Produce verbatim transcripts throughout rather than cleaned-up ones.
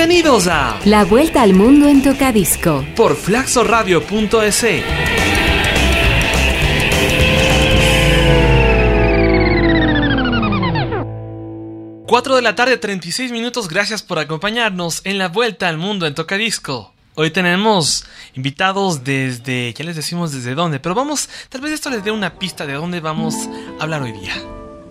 Bienvenidos a La Vuelta al Mundo en Tocadisco por flaxoradio punto es. cuatro de la tarde, treinta y seis minutos. Gracias por acompañarnos en La Vuelta al Mundo en Tocadisco. Hoy tenemos invitados desde, ya les decimos desde dónde, pero vamos, tal vez esto les dé una pista de dónde vamos a hablar hoy día.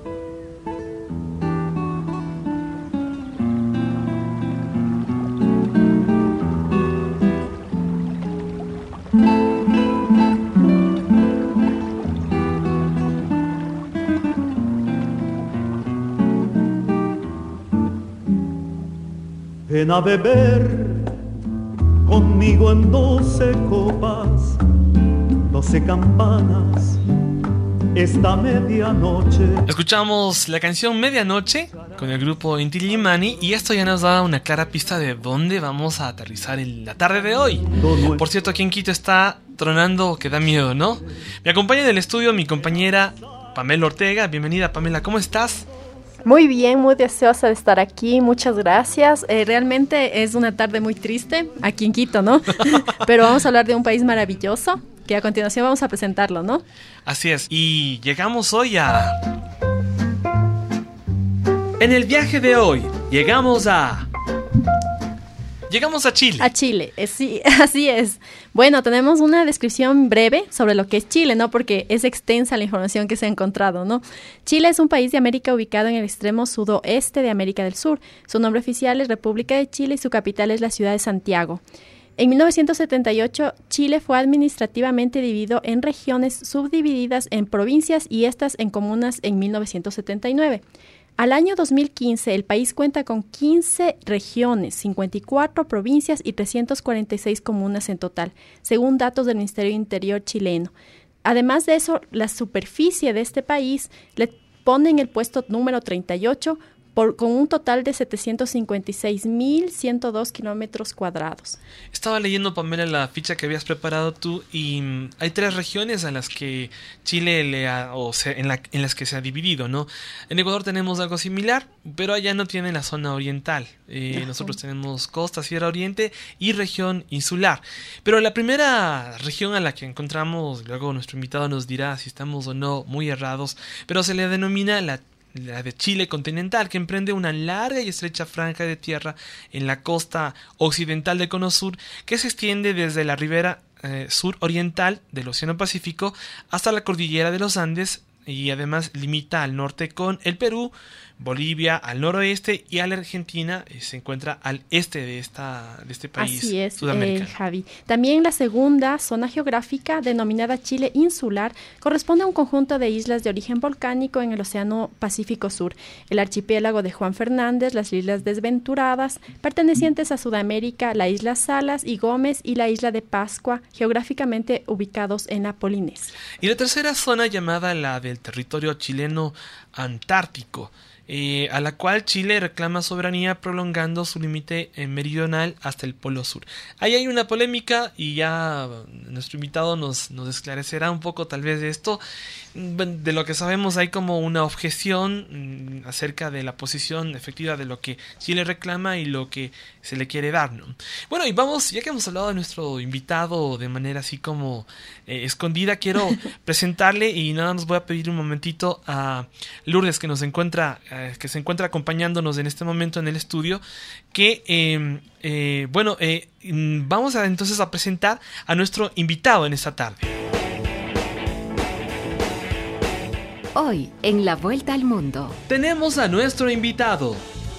Ven a beber conmigo en doce copas, doce campanas, esta medianoche. Escuchamos la canción Medianoche con el grupo Inti Illimani y esto ya nos da una clara pista de dónde vamos a aterrizar en la tarde de hoy. Por cierto, aquí en Quito está tronando que da miedo, ¿no? Me acompaña en el estudio mi compañera Pamela Ortega. Bienvenida, Pamela, ¿cómo estás? Muy bien, muy deseosa de estar aquí, muchas gracias. Eh, realmente es una tarde muy triste aquí en Quito, ¿no? Pero vamos a hablar de un país maravilloso que a continuación vamos a presentarlo, ¿no? Así es, y llegamos hoy a... En el viaje de hoy, llegamos a... Llegamos a Chile. A Chile, eh, sí, así es. Bueno, tenemos una descripción breve sobre lo que es Chile, ¿no? Porque es extensa la información que se ha encontrado, ¿no? Chile es un país de América ubicado en el extremo sudoeste de América del Sur. Su nombre oficial es República de Chile y su capital es la ciudad de Santiago. En mil novecientos setenta y ocho, Chile fue administrativamente dividido en regiones subdivididas en provincias y estas en comunas en mil novecientos setenta y nueve. Al año dos mil quince, el país cuenta con quince regiones, cincuenta y cuatro provincias y trescientas cuarenta y seis comunas en total, según datos del Ministerio del Interior chileno. Además de eso, la superficie de este país le pone en el puesto número treinta y ocho, por, con un total de setecientos cincuenta y seis mil ciento dos kilómetros cuadrados. Estaba leyendo, Pamela, la ficha que habías preparado tú y mm, hay tres regiones a las que Chile le ha, o se, en, la, en las que se ha dividido, ¿no? En Ecuador tenemos algo similar, pero allá no tiene la zona oriental. Eh, nosotros tenemos costa, Sierra Oriente y región insular. Pero la primera región a la que encontramos, luego nuestro invitado nos dirá si estamos o no muy errados, pero se le denomina la la de Chile continental, que emprende una larga y estrecha franja de tierra en la costa occidental del Cono Sur, que se extiende desde la ribera eh, suroriental del Océano Pacífico hasta la cordillera de los Andes y además limita al norte con el Perú, Bolivia al noroeste y a la Argentina eh, se encuentra al este de esta de este país Así es, sudamericano. Eh, Javi. También la segunda zona geográfica, denominada Chile insular, corresponde a un conjunto de islas de origen volcánico en el Océano Pacífico Sur, el archipiélago de Juan Fernández, las Islas Desventuradas, pertenecientes a Sudamérica, la isla Salas y Gómez y la isla de Pascua, geográficamente ubicados en la Polinesia. Y la tercera zona, llamada la del territorio chileno antártico, Eh, a la cual Chile reclama soberanía prolongando su límite eh, meridional hasta el Polo Sur. Ahí hay una polémica y ya nuestro invitado nos, nos esclarecerá un poco tal vez de esto. De lo que sabemos hay como una objeción mmm, acerca de la posición efectiva de lo que Chile reclama y lo que se le quiere dar, ¿no? Bueno, y vamos, ya que hemos hablado de nuestro invitado de manera así como eh, escondida, quiero presentarle y nada, nos voy a pedir un momentito a Lourdes que nos encuentra eh, que se encuentra acompañándonos en este momento en el estudio, que eh, eh, bueno, eh, vamos a entonces a presentar a nuestro invitado en esta tarde. Hoy, en La Vuelta al Mundo, tenemos a nuestro invitado.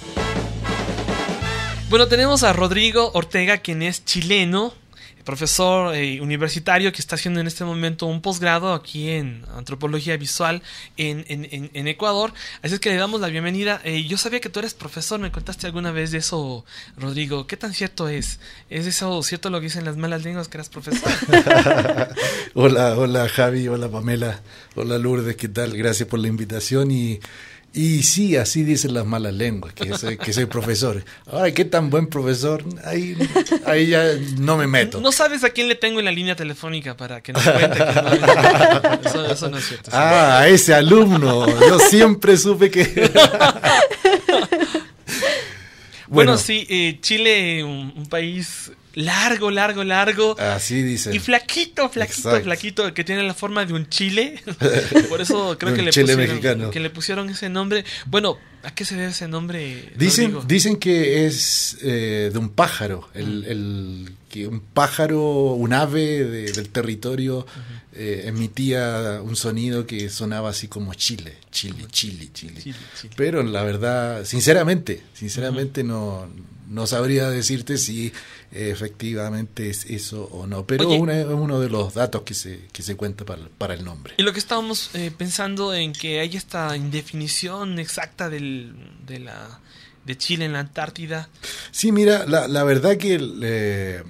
Bueno, tenemos a Rodrigo Ortega, quien es chileno, profesor eh, universitario que está haciendo en este momento un posgrado aquí en antropología visual en, en, en, en Ecuador. Así es que le damos la bienvenida. Eh, yo sabía que tú eres profesor, me contaste alguna vez de eso, Rodrigo. ¿Qué tan cierto es? ¿Es eso cierto lo que dicen las malas lenguas, que eras profesor? Hola, hola Javi, hola Pamela, hola Lourdes, ¿qué tal? Gracias por la invitación y... Y sí, así dicen las malas lenguas, que soy, que soy profesor. Ahora, ¿qué tan buen profesor? Ahí, ahí ya no me meto. ¿No sabes a quién le tengo en la línea telefónica para que nos cuente? Que no, eso, eso no es cierto. Ah, a ese alumno. Yo siempre supe que... Bueno, bueno sí, eh, Chile, un, un país largo, largo, largo. Así dice. Y flaquito, flaquito, Exacto. flaquito, que tiene la forma de un chile. Por eso creo que le, chile pusieron, mexicano. que le pusieron ese nombre. Bueno, ¿a qué se debe ese nombre? Dicen, Rodrigo? dicen que es eh, de un pájaro. El, el, que un pájaro, un ave de, del territorio uh-huh. eh, emitía un sonido que sonaba así como Chile, Chile, Chile, Chile. Chile, Chile. Pero la verdad, sinceramente, sinceramente uh-huh. no, no sabría decirte si efectivamente es eso o no, pero Oye, una, es uno de los datos que se que se cuenta para, para el nombre. Y lo que estábamos eh, pensando en que hay esta indefinición exacta del, de la de Chile en la Antártida. Sí, mira, la, la verdad que eh,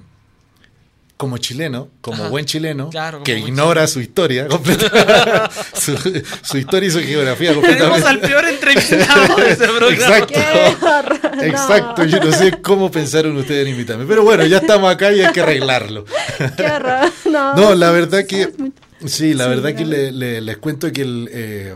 como chileno, como Ajá. buen chileno, claro, como que buen ignora chileno. su historia completa, su, su historia y su geografía completamente. Tenemos al peor entrevistado de ese programa. Exacto. Exacto, yo no sé cómo pensaron ustedes en invitarme, pero bueno, ya estamos acá y hay que arreglarlo. Qué horror. No, no la verdad que sí, la sí, verdad no. que le, le, les cuento que el eh,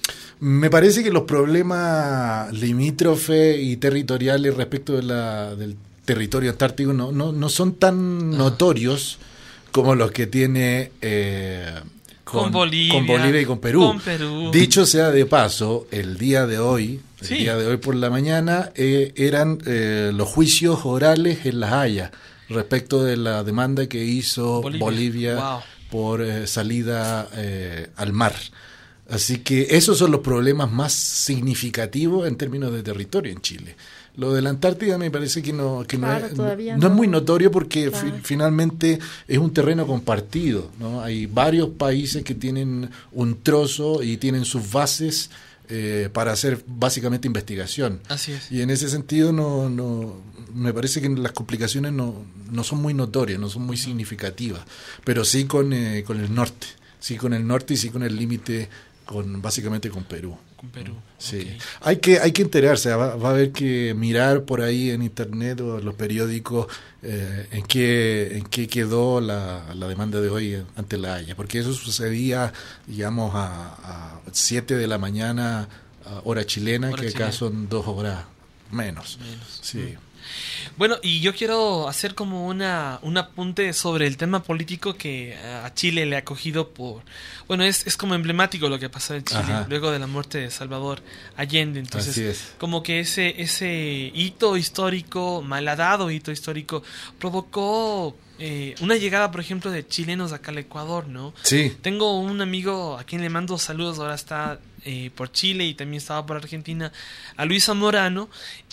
me parece que los problemas limítrofes y territoriales respecto de la del territorio antártico no, no, no son tan notorios como los que tiene eh, con, con, Bolivia, con Bolivia y con Perú. con Perú. Dicho sea de paso, el día de hoy, el sí. día de hoy por la mañana, eh, eran eh, los juicios orales en La Haya respecto de la demanda que hizo Bolivia, Bolivia wow. por eh, salida eh, al mar. Así que esos son los problemas más significativos en términos de territorio en Chile. Lo de la Antártida me parece que no que claro, no, es, no, no. no es muy notorio porque claro. fi, finalmente es un terreno compartido, ¿no? Hay varios países que tienen un trozo y tienen sus bases eh, para hacer básicamente investigación. Así es. Y en ese sentido no, no me parece que las complicaciones no, no son muy notorias, no son muy significativas, pero sí con, eh, con el norte, sí con el norte y sí con el límite con básicamente con Perú. Con Perú. Sí. Okay. Hay que hay que enterarse, va, va a haber que mirar por ahí en internet o en los periódicos eh, en qué en qué quedó la, la demanda de hoy ante la Haya, porque eso sucedía, digamos, a, a siete de la mañana, hora chilena, hora que chilena. Acá son dos horas menos. menos. Sí. Bueno, y yo quiero hacer como una un apunte sobre el tema político que a Chile le ha cogido por... Bueno, es, es como emblemático lo que pasó en Chile Ajá. luego de la muerte de Salvador Allende. Entonces, Así es. como que ese, ese hito histórico, malhadado hito histórico, provocó... Eh, una llegada, por ejemplo, de chilenos acá al Ecuador, ¿no? Sí. Tengo un amigo a quien le mando saludos, ahora está eh, por Chile y también estaba por Argentina, a Luis Zamorano.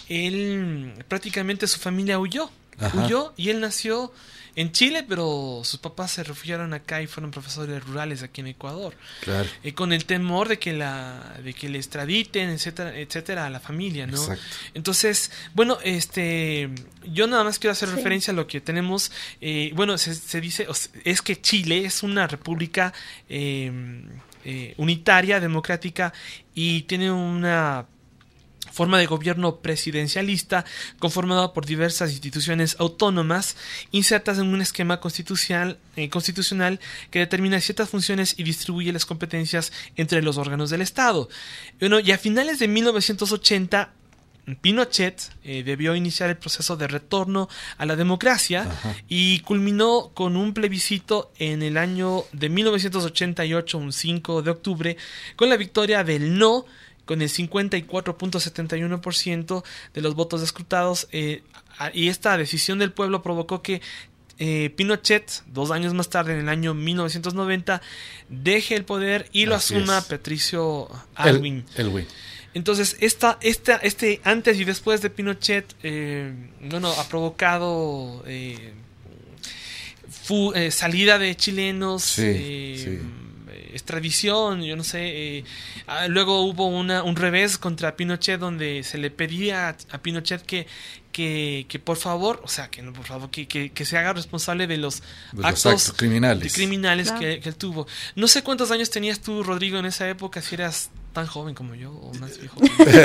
Él, prácticamente su familia huyó, Ajá. huyó y él nació en Chile, pero sus papás se refugiaron acá y fueron profesores rurales aquí en Ecuador. Claro. Eh, con el temor de que la de que le extraditen, etcétera, etcétera, a la familia, ¿no? Exacto. Entonces, bueno, este, yo nada más quiero hacer sí. referencia a lo que tenemos. Eh, bueno, se, se dice, es que Chile es una república eh, eh, unitaria, democrática y tiene una forma de gobierno presidencialista conformada por diversas instituciones autónomas insertas en un esquema constitucional, eh, constitucional que determina ciertas funciones y distribuye las competencias entre los órganos del Estado. Bueno, y a finales de mil novecientos ochenta Pinochet eh, debió iniciar el proceso de retorno a la democracia Ajá. y culminó con un plebiscito en el año de mil novecientos ochenta y ocho, un cinco de octubre, con la victoria del no con el cincuenta y cuatro punto setenta y uno por ciento de los votos escrutados, eh, y esta decisión del pueblo provocó que eh, Pinochet, dos años más tarde, en el año mil novecientos noventa, deje el poder y lo Así asuma es. Patricio Aylwin. El, Aylwin. Entonces, esta, esta, este antes y después de Pinochet, eh, bueno, ha provocado eh, fu, eh, salida de chilenos, sí, eh, sí. extradición, yo no sé. Eh, luego hubo una, un revés contra Pinochet donde se le pedía a, a Pinochet que, que, que por favor, o sea, que no por favor, que, que, que se haga responsable de los, de actos, los actos criminales, de criminales claro. que, que él tuvo. No sé cuántos años tenías tú, Rodrigo, en esa época, si eras tan joven como yo o más viejo.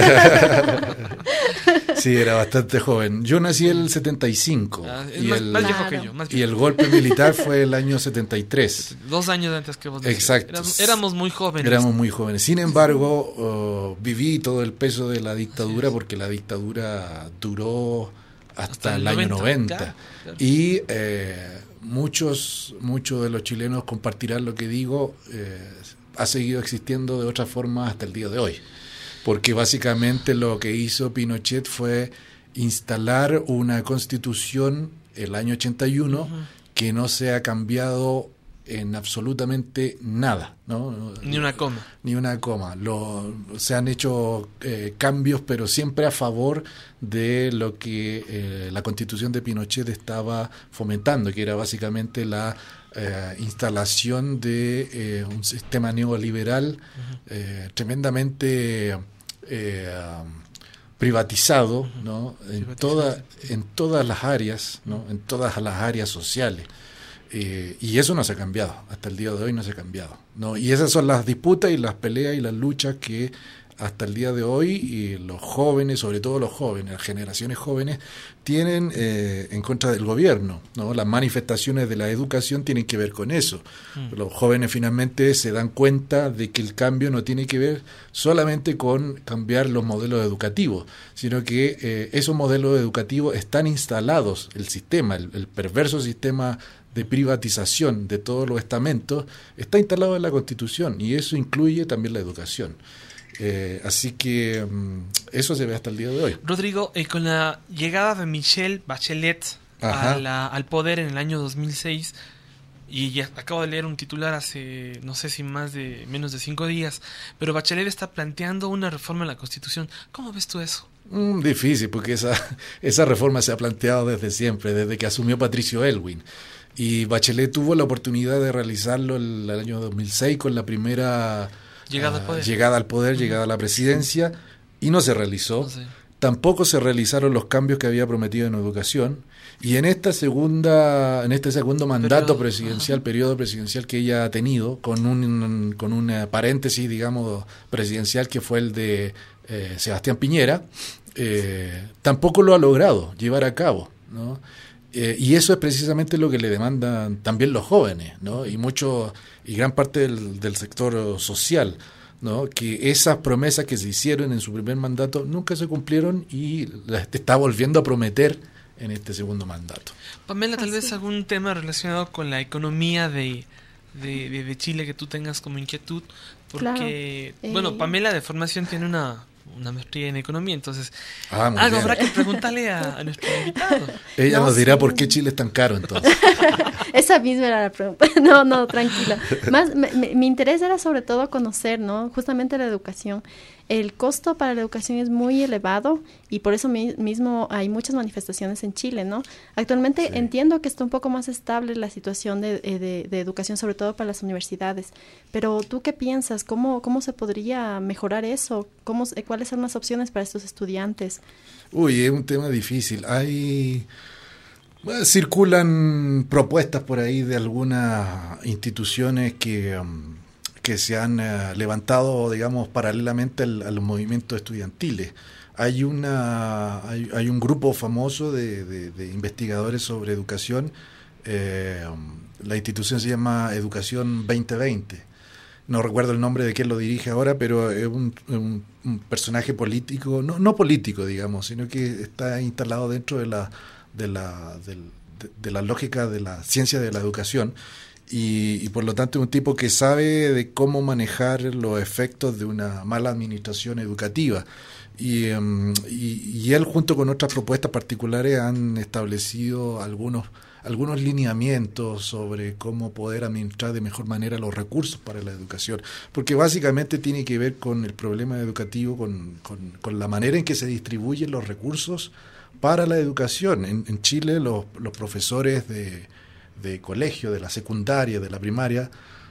Sí, era bastante joven. Yo nací en el setenta y cinco. Ah, es y, más, el, más viejo que yo. Más y viejo. el golpe militar fue el año setenta y tres. Dos años antes que vos. Exacto. Éramos, éramos muy jóvenes. Éramos muy jóvenes. Sin embargo, uh, viví todo el peso de la dictadura porque la dictadura duró hasta, hasta el, el año noventa. Claro, claro. Y eh, muchos, muchos de los chilenos compartirán lo que digo. Eh, ha seguido existiendo de otra forma hasta el día de hoy. Porque básicamente lo que hizo Pinochet fue instalar una constitución el año ochenta y uno uh-huh. que no se ha cambiado en absolutamente nada, ¿no? Ni una coma. Ni una coma. Lo, se han hecho eh, cambios, pero siempre a favor de lo que eh, la constitución de Pinochet estaba fomentando, que era básicamente la eh, instalación de eh, un sistema neoliberal uh-huh. eh, tremendamente eh, privatizado, ¿no? En, toda, en todas las áreas, ¿no? En todas las áreas sociales. Eh, y eso no se ha cambiado, hasta el día de hoy no se ha cambiado, ¿no? Y esas son las disputas y las peleas y las luchas que hasta el día de hoy y los jóvenes, sobre todo los jóvenes, las generaciones jóvenes, tienen eh, en contra del gobierno, ¿no? Las manifestaciones de la educación tienen que ver con eso. Mm. Los jóvenes finalmente se dan cuenta de que el cambio no tiene que ver solamente con cambiar los modelos educativos, sino que eh, esos modelos educativos están instalados, el sistema, el, el perverso sistema de privatización de todos los estamentos está instalado en la Constitución y eso incluye también la educación. Eh, así que um, eso se ve hasta el día de hoy. Rodrigo, eh, con la llegada de Michelle Bachelet a la, al poder en el año dos mil seis, y ya acabo de leer un titular hace no sé si más de menos de cinco días, pero Bachelet está planteando una reforma en la Constitución. ¿Cómo ves tú eso? Mm, difícil, porque esa, esa reforma se ha planteado desde siempre, desde que asumió Patricio Aylwin. Y Bachelet tuvo la oportunidad de realizarlo el, el año dos mil seis con la primera llegada, uh, al, poder. llegada al poder, uh-huh. llegada a la presidencia, y no se realizó. No sé. Tampoco se realizaron los cambios que había prometido en educación. Y en esta segunda, en este segundo mandato periodo, presidencial, uh-huh. periodo presidencial que ella ha tenido, con un con una paréntesis, digamos, presidencial que fue el de eh, Sebastián Piñera, eh, tampoco lo ha logrado llevar a cabo, ¿no? Eh, y eso es precisamente lo que le demandan también los jóvenes, ¿no? Y mucho y gran parte del, del sector social, ¿no? Que esas promesas que se hicieron en su primer mandato nunca se cumplieron y las está volviendo a prometer en este segundo mandato. Pamela, tal vez algún tema relacionado con la economía de, de, de, de Chile que tú tengas como inquietud, porque, claro. bueno, Pamela de formación tiene una... una maestría en economía, entonces ah, algo bien. Habrá que preguntarle a, a nuestro invitado. Ella no, nos dirá sí. por qué Chile es tan caro entonces. Esa misma era la pregunta. No, no, tranquila. Más, me, me, mi interés era sobre todo conocer, ¿no? Justamente la educación. El costo para la educación es muy elevado y por eso mi, mismo hay muchas manifestaciones en Chile, ¿no? Actualmente sí. entiendo que está un poco más estable la situación de, de, de educación, sobre todo para las universidades. Pero ¿tú qué piensas? ¿Cómo, cómo se podría mejorar eso? ¿Cómo, ¿Cuáles son las opciones para estos estudiantes? Uy, es un tema difícil. Hay... Bueno, circulan propuestas por ahí de algunas instituciones que... Um, que se han uh, levantado, digamos, paralelamente al, a los movimientos estudiantiles. Hay una hay, hay un grupo famoso de, de, de investigadores sobre educación. Eh, la institución se llama Educación veinte veinte. No recuerdo el nombre de quién lo dirige ahora, pero es un, un, un personaje político, no, no político, digamos, sino que está instalado dentro de la de la de, de, de la lógica de la ciencia de la educación. Y, y por lo tanto es un tipo que sabe de cómo manejar los efectos de una mala administración educativa. Y, um, y, y él junto con otras propuestas particulares han establecido algunos, algunos lineamientos sobre cómo poder administrar de mejor manera los recursos para la educación. Porque básicamente tiene que ver con el problema educativo, con, con, con la manera en que se distribuyen los recursos para la educación. En, en Chile los, los profesores de... de colegio, de la secundaria, de la primaria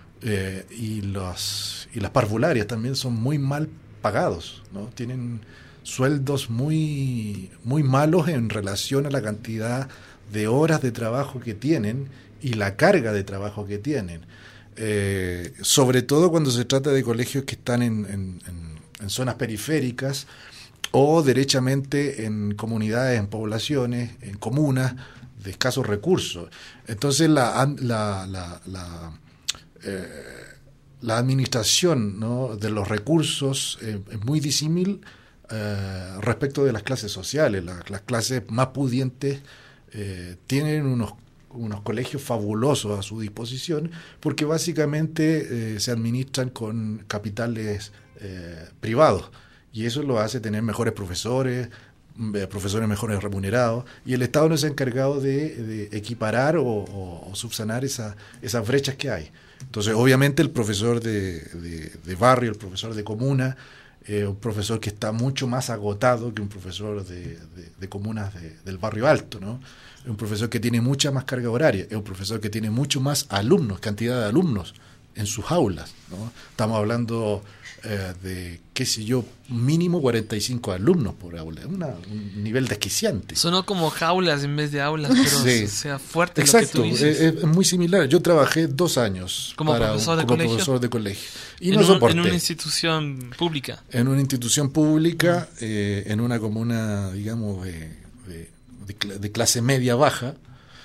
eh, y, los, y las parvularias también son muy mal pagados, ¿no? Tienen sueldos muy, muy malos en relación a la cantidad de horas de trabajo que tienen y la carga de trabajo que tienen. Eh, sobre todo cuando se trata de colegios que están en, en, en, en zonas periféricas o derechamente en comunidades, en poblaciones, en comunas de escasos recursos. Entonces la, la, la, la, eh, la administración, ¿no?, de los recursos eh, es muy disímil eh, respecto de las clases sociales. La, las clases más pudientes eh, tienen unos, unos colegios fabulosos a su disposición porque básicamente eh, se administran con capitales eh, privados. Y eso lo hace tener mejores profesores, profesores mejores remunerados, y el Estado no se ha encargado de, de equiparar o, o, o subsanar esa, esas brechas que hay. Entonces, obviamente, el profesor de, de, de barrio, el profesor de comuna, eh, un profesor que está mucho más agotado que un profesor de, de, de comunas de, del barrio alto, ¿no? Es un profesor que tiene mucha más carga horaria, es un profesor que tiene mucho más alumnos, cantidad de alumnos en sus aulas, ¿no? Estamos hablando eh, de, qué sé yo, mínimo cuarenta y cinco alumnos por aula, Una, un nivel desquiciante. Sonó como jaulas en vez de aulas, pero sí. sea fuerte. Exacto, lo que tú dices. Es, es muy similar. Yo trabajé dos años como, para, profesor, de como colegio? profesor de colegio y en no un, soporté. En una institución pública. En una institución pública, uh-huh. eh, en una comuna, digamos, de, de, de, de clase media baja.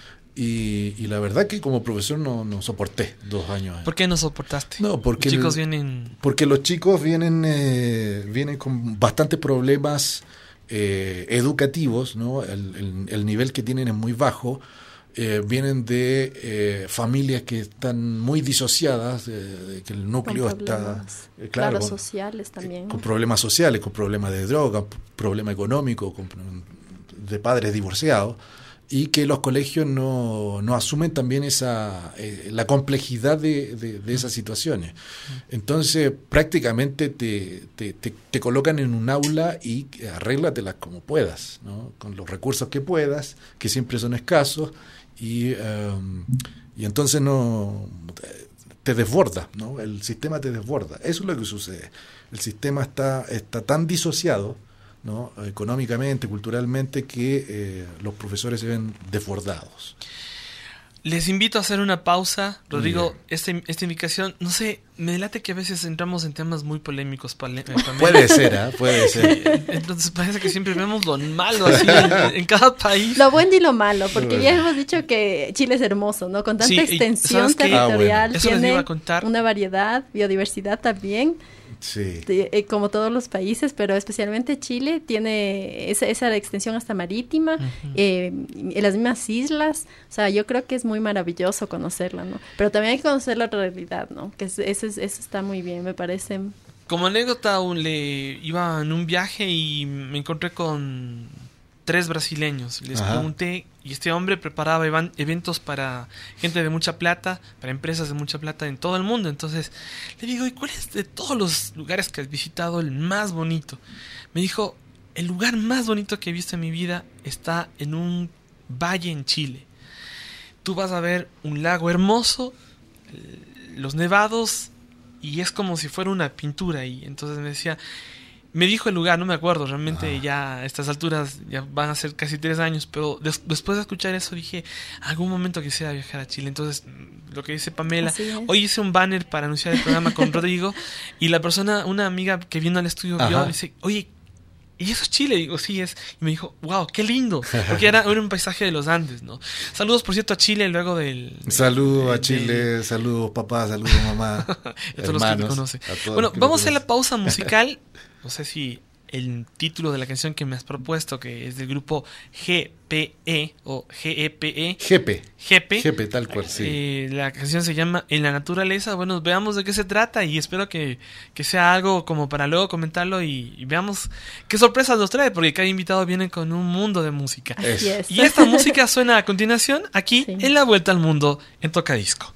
Y, y la verdad que como profesor no, no soporté dos años. ¿Por qué no soportaste? No, porque los chicos el, vienen... Porque los chicos vienen, eh, vienen con bastantes problemas eh, educativos, ¿no? El, el, el nivel que tienen es muy bajo. Eh, vienen de eh, familias que están muy disociadas, eh, que el núcleo está... Eh, claro, claro, con, sociales también. Eh, con problemas sociales, con problemas de droga, problema económico, con, de padres divorciados. Y que los colegios no, no asumen también esa eh, la complejidad de, de, de esas situaciones. Entonces, prácticamente te, te, te, te colocan en un aula y arréglatelas como puedas, ¿no? Con los recursos que puedas, que siempre son escasos, y, um, y entonces no te desborda, ¿no? El sistema te desborda. Eso es lo que sucede. El sistema está, está tan disociado, ¿no?, económicamente, culturalmente, que eh, los profesores se ven desbordados. Les invito a hacer una pausa, Rodrigo. Este, esta indicación, no sé, me delate que a veces entramos en temas muy polémicos. Pale, puede ser, ¿eh? Puede ser. Entonces parece que siempre vemos lo malo así en, en cada país. Lo bueno y lo malo, porque ya hemos dicho que Chile es hermoso, ¿no? Con tanta sí, extensión territorial, ah, bueno. tiene una variedad, biodiversidad también. Sí. De, eh, como todos los países, pero especialmente Chile tiene esa, esa extensión hasta marítima, uh-huh. eh, en las mismas islas. O sea, yo creo que es muy maravilloso conocerla, ¿no? Pero también hay que conocer la realidad, ¿no? Que eso, eso, eso está muy bien, me parece. Como anécdota, un, le iba en un viaje y me encontré con tres brasileños. Les Ajá. pregunté, y este hombre preparaba evan, eventos para gente de mucha plata, para empresas de mucha plata en todo el mundo. Entonces le digo, ¿y cuál es de todos los lugares que has visitado el más bonito? Me dijo, el lugar más bonito que he visto en mi vida está en un valle en Chile. Tú vas a ver un lago hermoso, los nevados, y es como si fuera una pintura. Y entonces me decía... Me dijo el lugar, no me acuerdo, realmente ah. ya a estas alturas ya van a ser casi tres años, pero des- después de escuchar eso dije, algún momento quisiera viajar a Chile. Entonces, lo que dice Pamela, hoy hice un banner para anunciar el programa con Rodrigo, y la persona, una amiga que vino al estudio, vio, dice, oye, ¿y eso es Chile? Y digo, sí es. Y me dijo, wow, qué lindo, porque era, era un paisaje de los Andes, ¿no? Saludos, por cierto, a Chile luego del... Saludos a Chile, de, saludos papá, saludos mamá, a todos los que te conocen. Bueno, vamos a hacer la pausa musical. No sé si el título de la canción que me has propuesto, que es del grupo G P E o G E P E. G P. G P. G P, tal cual, sí. Eh, la canción se llama En la naturaleza. Bueno, veamos de qué se trata y espero que, que sea algo como para luego comentarlo y, y veamos qué sorpresas nos trae, porque cada invitado viene con un mundo de música. Así es. Y esta música suena a continuación aquí sí. en La Vuelta al Mundo en Tocadisco.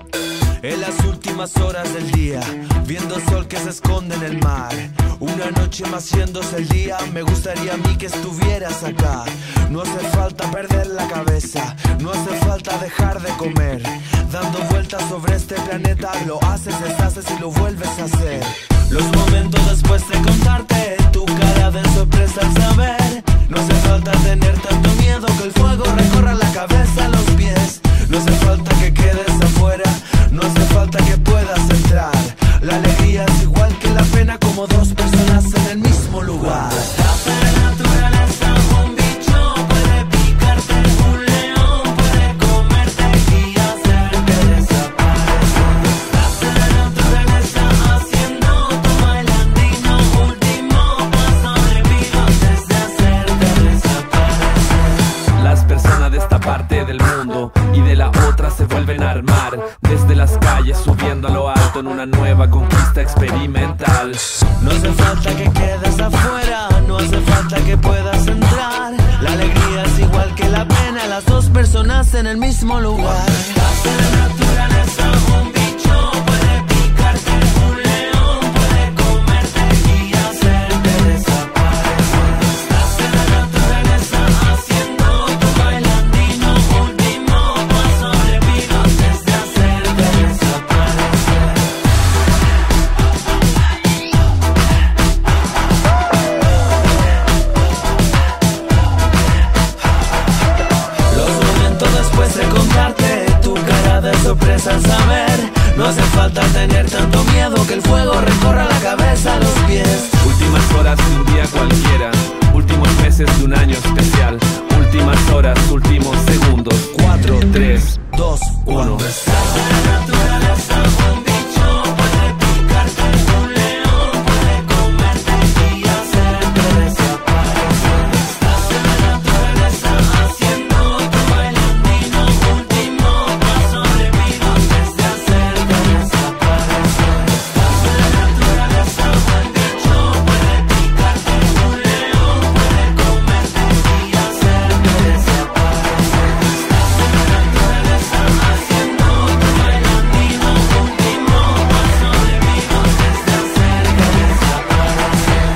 Horas del día, viendo sol que se esconde en el mar. Una noche noche va haciéndose el día. Me gustaría a mí que estuvieras acá. No hace falta perder la cabeza, no hace falta dejar de comer. Dando vueltas sobre este planeta, lo haces, deshaces y lo vuelves a hacer. Los momentos después de contarte, tu cara de sorpresa al saber. No hace falta tener tanto miedo, que el fuego recorra la cabeza a los pies. No hace falta que quedes afuera, no hace falta que puedas entrar. La alegría es igual que la pena, como dos personas en el mismo lugar. Estás en la naturaleza, un bicho puede picarte, un león puede comerte y hacerte desaparecer. Estás en la naturaleza haciendo tu bailandino, último paso debido antes de hacerte desaparecer. Las personas de esta parte del mundo y de la otra se vuelven a armar, desde las calles subiendo a lo alto en una nueva conquista experimental. No hace falta que quedes afuera, no hace falta que puedas entrar. La alegría es igual que la pena, las dos personas en el mismo lugar. Estás en la naturaleza, un bicho puede picarte, un león puede comerte y hacerte desaparecer. Estás en la naturaleza haciendo tu bailandino, último paso debido antes de hacerte desaparecer. Los momentos después de contarte, tu cara de sorpresa al saber. No hace falta tener tanto miedo, que el fuego recorra la cabeza a los pies. Últimas horas de un día cualquiera, últimos meses de un año especial. Últimas horas, últimos segundos. Cuatro, tres, dos, uno. Estás en la naturaleza, un bicho puede picarte, un león puede comerte y hacerte desaparecer. Estás en la naturaleza haciendo tu bailandino, último paso debido antes de hacerte desaparecer. Estás en la naturaleza, un bicho puede picarte, un león puede comerte y hacerte desaparecer. Estás en la naturaleza haciendo tu bailandino, último paso debido antes de hacerte desaparecer.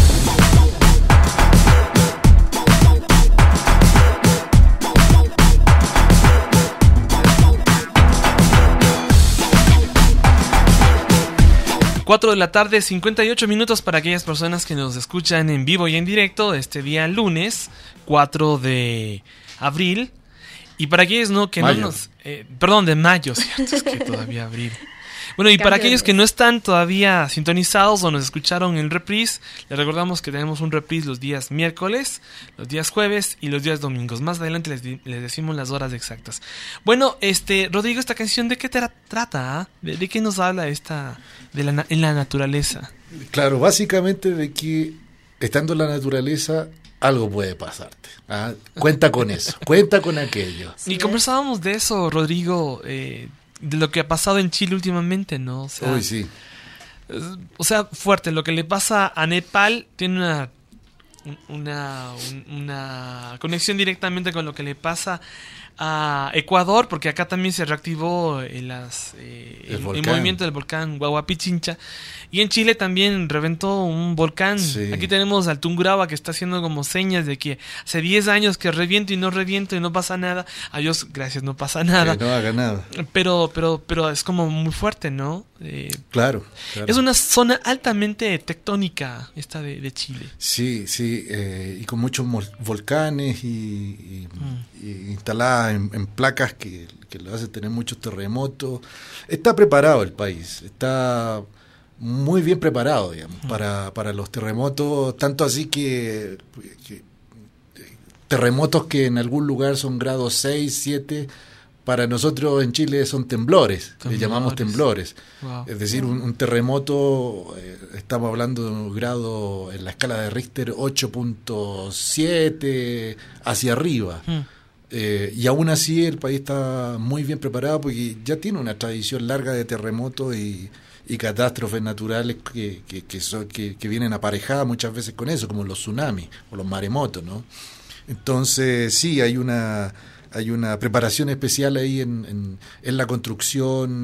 cuatro de la tarde, cincuenta y ocho minutos para aquellas personas que nos escuchan en vivo y en directo este día lunes, cuatro de abril. Y para aquellos no que Mayo. no nos... eh, perdón, de mayo, cierto, es que todavía abril. Bueno, y para Cambio de aquellos que mes. no están todavía sintonizados o nos escucharon en reprise, les recordamos que tenemos un reprise los días miércoles, los días jueves y los días domingos. Más adelante les, di- les decimos las horas exactas. Bueno, este Rodrigo, esta canción, ¿de qué tra- trata? ah? ¿De, de qué nos habla esta de la na- en la naturaleza? Claro, básicamente de que estando en la naturaleza algo puede pasarte. ¿ah? Cuenta con eso, cuenta con aquello. Sí, y conversábamos de eso, Rodrigo, eh, de lo que ha pasado en Chile últimamente, ¿no? O sea, Uy, sí. es- o sea, fuerte. Lo que le pasa a Nepal tiene una un- una, un- una conexión directamente con lo que le pasa a Ecuador, porque acá también se reactivó eh, las, eh, El el, el volcán. movimiento del volcán Huahuapichincha, y en Chile también reventó un volcán. Sí. Aquí tenemos al Tungurahua, que está haciendo como señas de que hace diez años que reviento y no reviento y no pasa nada. A Dios gracias, no pasa nada. Que no haga nada. Pero, pero, pero es como muy fuerte, ¿no? Eh, Claro, claro. es una zona altamente tectónica esta de, de Chile. Sí, sí, eh, y con muchos mol- volcanes y, y- Mm. y instaladas en, en placas que, que lo hacen tener muchos terremotos. Está preparado el país, está muy bien preparado, digamos, Mm. para, para los terremotos, tanto así que, que terremotos que en algún lugar son grados seis, siete, para nosotros en Chile son temblores, le Temblores. llamamos temblores. Wow. Es decir, un, un terremoto, eh, estamos hablando de un grado en la escala de Richter ocho punto siete hacia arriba. Mm. Eh, y aún así el país está muy bien preparado porque ya tiene una tradición larga de terremotos y, y catástrofes naturales que, que, que, son, que, que vienen aparejadas muchas veces con eso, como los tsunamis o los maremotos, ¿no? Entonces, sí, hay una... Hay una preparación especial ahí en, en, en la construcción,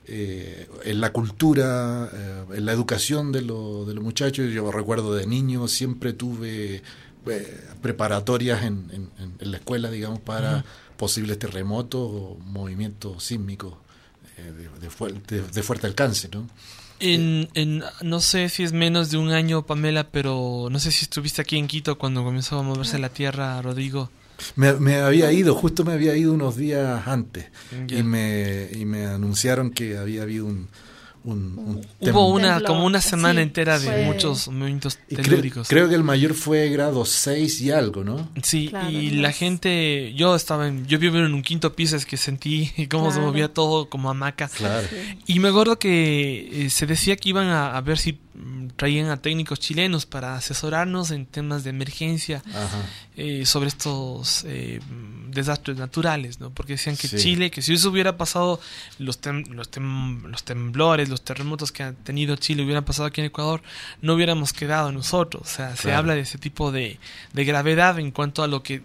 eh, en la cultura, eh, en la educación de, lo, de los muchachos. Yo recuerdo de niño siempre tuve eh, preparatorias en, en, en la escuela, digamos, para uh-huh. posibles terremotos o movimientos sísmicos eh, de, de, fuerte, de fuerte alcance, ¿no? En, en, no sé si es menos de un año, Pamela, pero no sé si estuviste aquí en Quito cuando comenzó a moverse la tierra, Rodrigo. Me, me había ido, justo me había ido unos días antes yeah. y me y me anunciaron que había habido un... Un, un Hubo una temblor. como una semana Sí, entera de fue... muchos movimientos cre- telúricos. Creo que el mayor fue grado seis y algo, ¿no? Sí, Claro, y más. la gente, yo estaba en, yo vivo en un quinto piso, es que sentí cómo Claro. se movía todo como hamaca. Claro. Sí. Y me acuerdo que eh, se decía que iban a, a ver si mm, traían a técnicos chilenos para asesorarnos en temas de emergencia Ajá. eh, sobre estos eh, desastres naturales, ¿no? Porque decían que Sí. Chile, que si eso hubiera pasado, los, tem- los, tem- los temblores, los terremotos que ha tenido Chile hubieran pasado aquí en Ecuador, no hubiéramos quedado nosotros. O sea, se Claro. habla de ese tipo de, de gravedad en cuanto a lo que...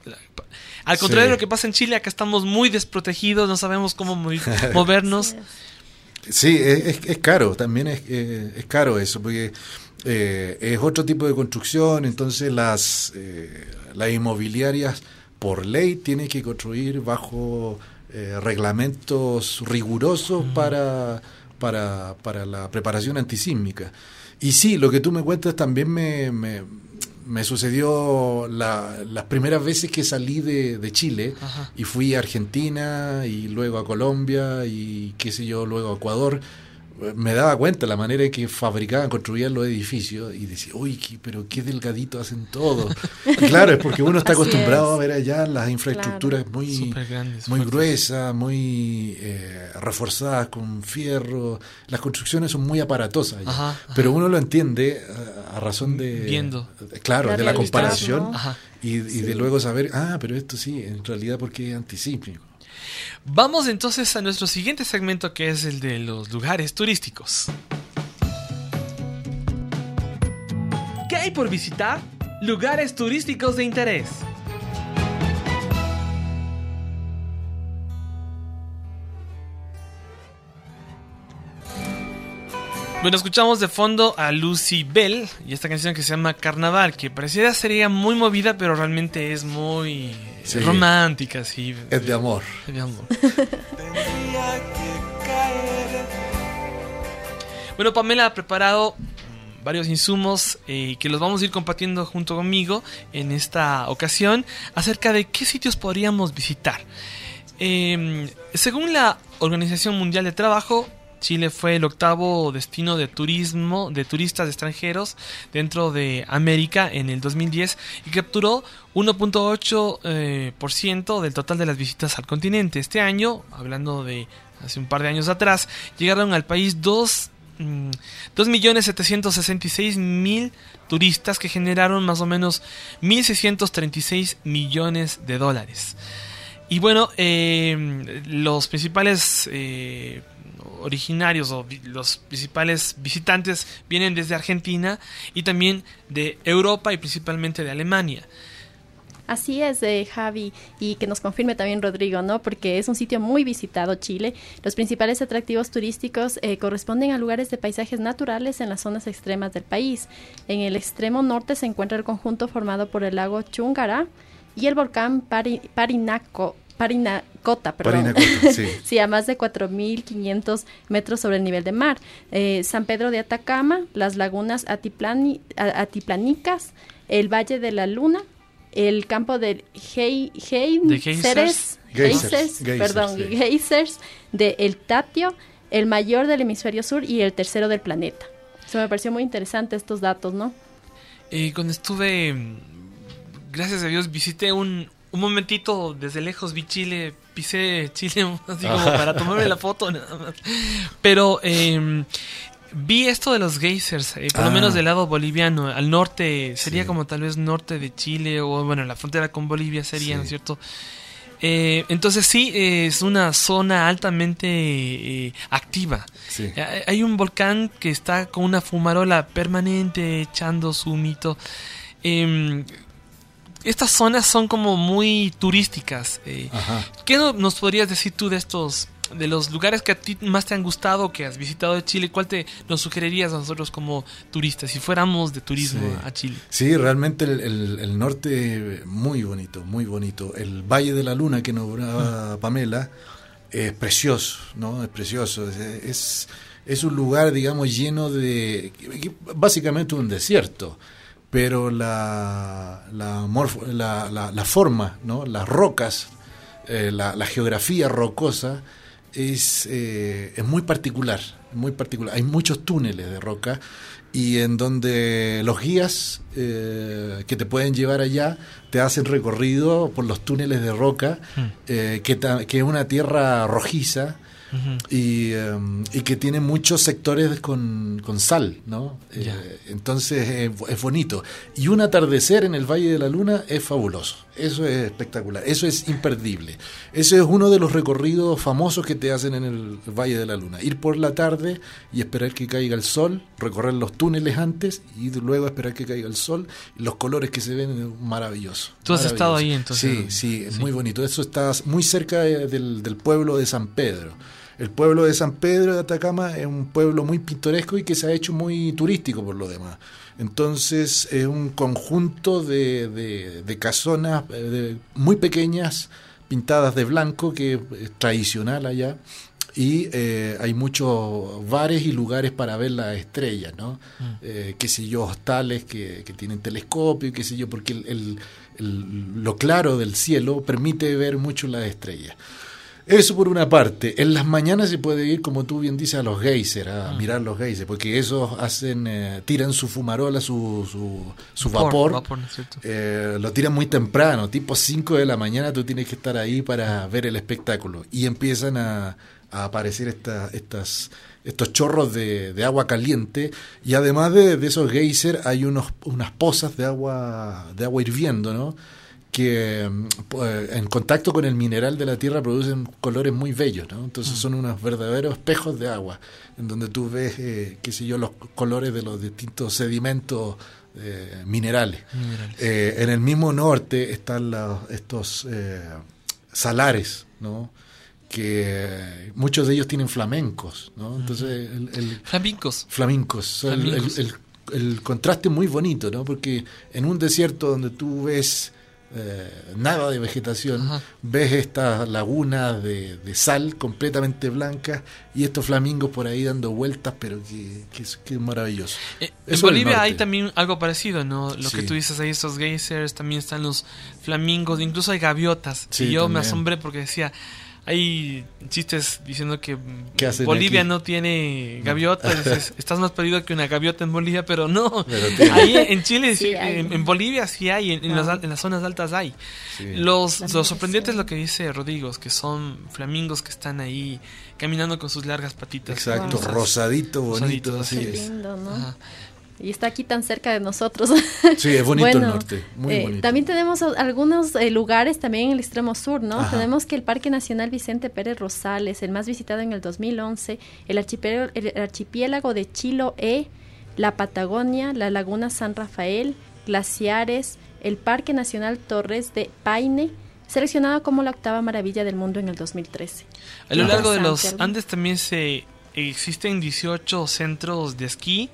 Al contrario Sí. de lo que pasa en Chile, acá estamos muy desprotegidos, no sabemos cómo movi- movernos. Sí. Sí, es, es, es caro, también es, eh, es caro eso, porque eh, es otro tipo de construcción, entonces las, eh, las inmobiliarias por ley tienen que construir bajo eh, reglamentos rigurosos mm. para, para, para la preparación antisísmica. Y sí, lo que tú me cuentas también me... me Me sucedió la, las primeras veces que salí de, de Chile. Ajá. Y fui a Argentina y luego a Colombia y qué sé yo, luego a Ecuador. Me daba cuenta la manera en que fabricaban, construían los edificios y decía, uy, qué, pero qué delgadito hacen todo. Claro, es porque uno está acostumbrado a ver allá las infraestructuras claro. muy, grandes, muy fuertes. gruesas, muy eh, reforzadas con fierro. Las construcciones son muy aparatosas allá. Ajá, ajá. Pero uno lo entiende a, a razón de... Viendo. Claro, la de la comparación ¿no? y, y sí. de luego saber, ah, pero esto sí, en realidad porque es antisísmico. Vamos entonces a nuestro siguiente segmento, que es el de los lugares turísticos. ¿Qué hay por visitar? Lugares turísticos de interés. Bueno, escuchamos de fondo a Lucy Bell y esta canción que se llama Carnaval, que pareciera sería muy movida, pero realmente es muy sí. romántica, sí. Es de amor. Es de amor. Bueno, Pamela ha preparado varios insumos eh, que los vamos a ir compartiendo junto conmigo en esta ocasión acerca de qué sitios podríamos visitar. Eh, según la Organización Mundial de Trabajo, Chile fue el octavo destino de turismo de turistas extranjeros dentro de América en el dos mil diez y capturó uno punto ocho por ciento del total de las visitas al continente. Este año, hablando de hace un par de años atrás, llegaron al país dos millones setecientos sesenta y seis mil turistas que generaron más o menos mil seiscientos treinta y seis millones de dólares. Y bueno, eh, los principales eh, originarios o vi- los principales visitantes vienen desde Argentina y también de Europa y principalmente de Alemania. Así es, eh, Javi, y que nos confirme también Rodrigo, ¿no? Porque es un sitio muy visitado, Chile. Los principales atractivos turísticos eh, corresponden a lugares de paisajes naturales en las zonas extremas del país. En el extremo norte se encuentra el conjunto formado por el lago Chungara y el volcán Pari- Parinaco. Parinacota, perdón. Parinacota, sí. Sí, a más de cuatro mil quinientos metros sobre el nivel de mar. Eh, San Pedro de Atacama, las lagunas Atiplani, Atiplánicas, el Valle de la Luna, el campo de Hei, Hei, ¿De geysers? Geysers, Geysers, perdón, sí. geysers de El Tatio, el mayor del hemisferio sur y el tercero del planeta. Eso me pareció muy interesante estos datos, ¿no? Eh, cuando estuve, gracias a Dios, visité un, un momentito desde lejos, vi Chile, pisé Chile así como para tomarme la foto nada más. Pero eh, vi esto de los geysers, eh, por Ah. lo menos del lado boliviano, al norte, sería Sí. como tal vez norte de Chile o bueno, la frontera con Bolivia sería, Sí. ¿no es cierto? Eh, entonces sí, eh, es una zona altamente eh, activa. Sí. Eh, Hay un volcán que está con una fumarola permanente echando su humito. Eh, estas zonas son como muy turísticas. Eh, ¿Qué no, nos podrías decir tú de estos, de los lugares que a ti más te han gustado, que has visitado de Chile? ¿Cuál te nos sugerirías a nosotros como turistas, si fuéramos de turismo sí. a Chile? Sí, realmente el, el, el norte muy bonito, muy bonito. El Valle de la Luna que nombraba Pamela es precioso, ¿no? Es precioso. Es, es, es un lugar, digamos, lleno de... básicamente un desierto. Pero la, la, morfo, la, la, la forma, ¿no? Las rocas, eh, la, la geografía rocosa es, eh, es muy particular, muy particular. Hay muchos túneles de roca y en donde los guías eh, que te pueden llevar allá te hacen recorrido por los túneles de roca, eh, que, ta, que es una tierra rojiza. Uh-huh. y, um, y que tiene muchos sectores con, con sal, ¿no? Yeah. Eh, entonces eh, es bonito. Y un atardecer en el Valle de la Luna es fabuloso. Eso es espectacular. Eso es imperdible. Eso es uno de los recorridos famosos que te hacen en el Valle de la Luna. Ir por la tarde y esperar que caiga el sol, recorrer los túneles antes y luego esperar que caiga el sol. Y los colores que se ven, maravilloso. ¿Tú has maravilloso. estado ahí entonces? Sí, sí, es sí. muy bonito. Eso está muy cerca del, del pueblo de San Pedro. El pueblo de San Pedro de Atacama es un pueblo muy pintoresco y que se ha hecho muy turístico por lo demás. Entonces es un conjunto de, de, de casonas de, muy pequeñas, pintadas de blanco, que es tradicional allá. Y eh, hay muchos bares y lugares para ver las estrellas, ¿no? Mm. Eh, qué sé yo, hostales que, que tienen telescopio, qué sé yo, porque el, el, el, lo claro del cielo permite ver mucho las estrellas. Eso por una parte. En las mañanas se puede ir, como tú bien dices, a los geysers, a ah. mirar los geysers, porque esos hacen, eh, tiran su fumarola, su, su, su vapor, vapor, ¿no es cierto? Eh, lo tiran muy temprano, tipo cinco de la mañana tú tienes que estar ahí para ver el espectáculo. Y empiezan a, a aparecer esta, estas, estos chorros de, de agua caliente, y además de, de esos geysers hay unos, unas pozas de agua, de agua hirviendo, ¿no? Que en contacto con el mineral de la tierra producen colores muy bellos, ¿no? Entonces son unos verdaderos espejos de agua, en donde tú ves, eh, qué sé yo, los colores de los distintos sedimentos eh, minerales. minerales. Eh, en el mismo norte están los, estos eh, salares, ¿no? Que muchos de ellos tienen flamencos, ¿no? Entonces el, el flamencos. Flamencos. flamencos. El, el, el, el contraste es muy bonito, ¿no? Porque en un desierto donde tú ves Eh, nada de vegetación, Ajá. ves estas lagunas de, de sal completamente blancas y estos flamingos por ahí dando vueltas, pero que, que, que es maravilloso. Eh, en Bolivia hay también algo parecido, ¿no? Lo sí. que tú dices ahí, estos geysers, también están los flamingos, incluso hay gaviotas. Sí, y yo también me asombré porque decía, hay chistes diciendo que Bolivia aquí? no tiene gaviotas, no. Dices, estás más perdido que una gaviota en Bolivia, pero no, pero ahí en Chile, sí, en, en Bolivia sí hay, en, en, las, en las zonas altas hay. Sí. Los, los sorprendentes es lo que dice Rodrigo, que son flamingos que están ahí caminando con sus largas patitas. Exacto, wow. rosadito, bonito, rosadito, así es. Lindo, ¿no? Ajá. Y está aquí tan cerca de nosotros. Sí, es bonito bueno, el norte, muy eh, bonito. También tenemos algunos eh, lugares también en el extremo sur, ¿no? Ajá. Tenemos que el Parque Nacional Vicente Pérez Rosales, el más visitado en el dos mil once, el archipiélago, el archipiélago de Chiloé, la Patagonia, la Laguna San Rafael, glaciares, el Parque Nacional Torres de Paine, seleccionado como la octava maravilla del mundo en el dos mil trece. A lo largo de los Andes también se existen dieciocho centros de esquí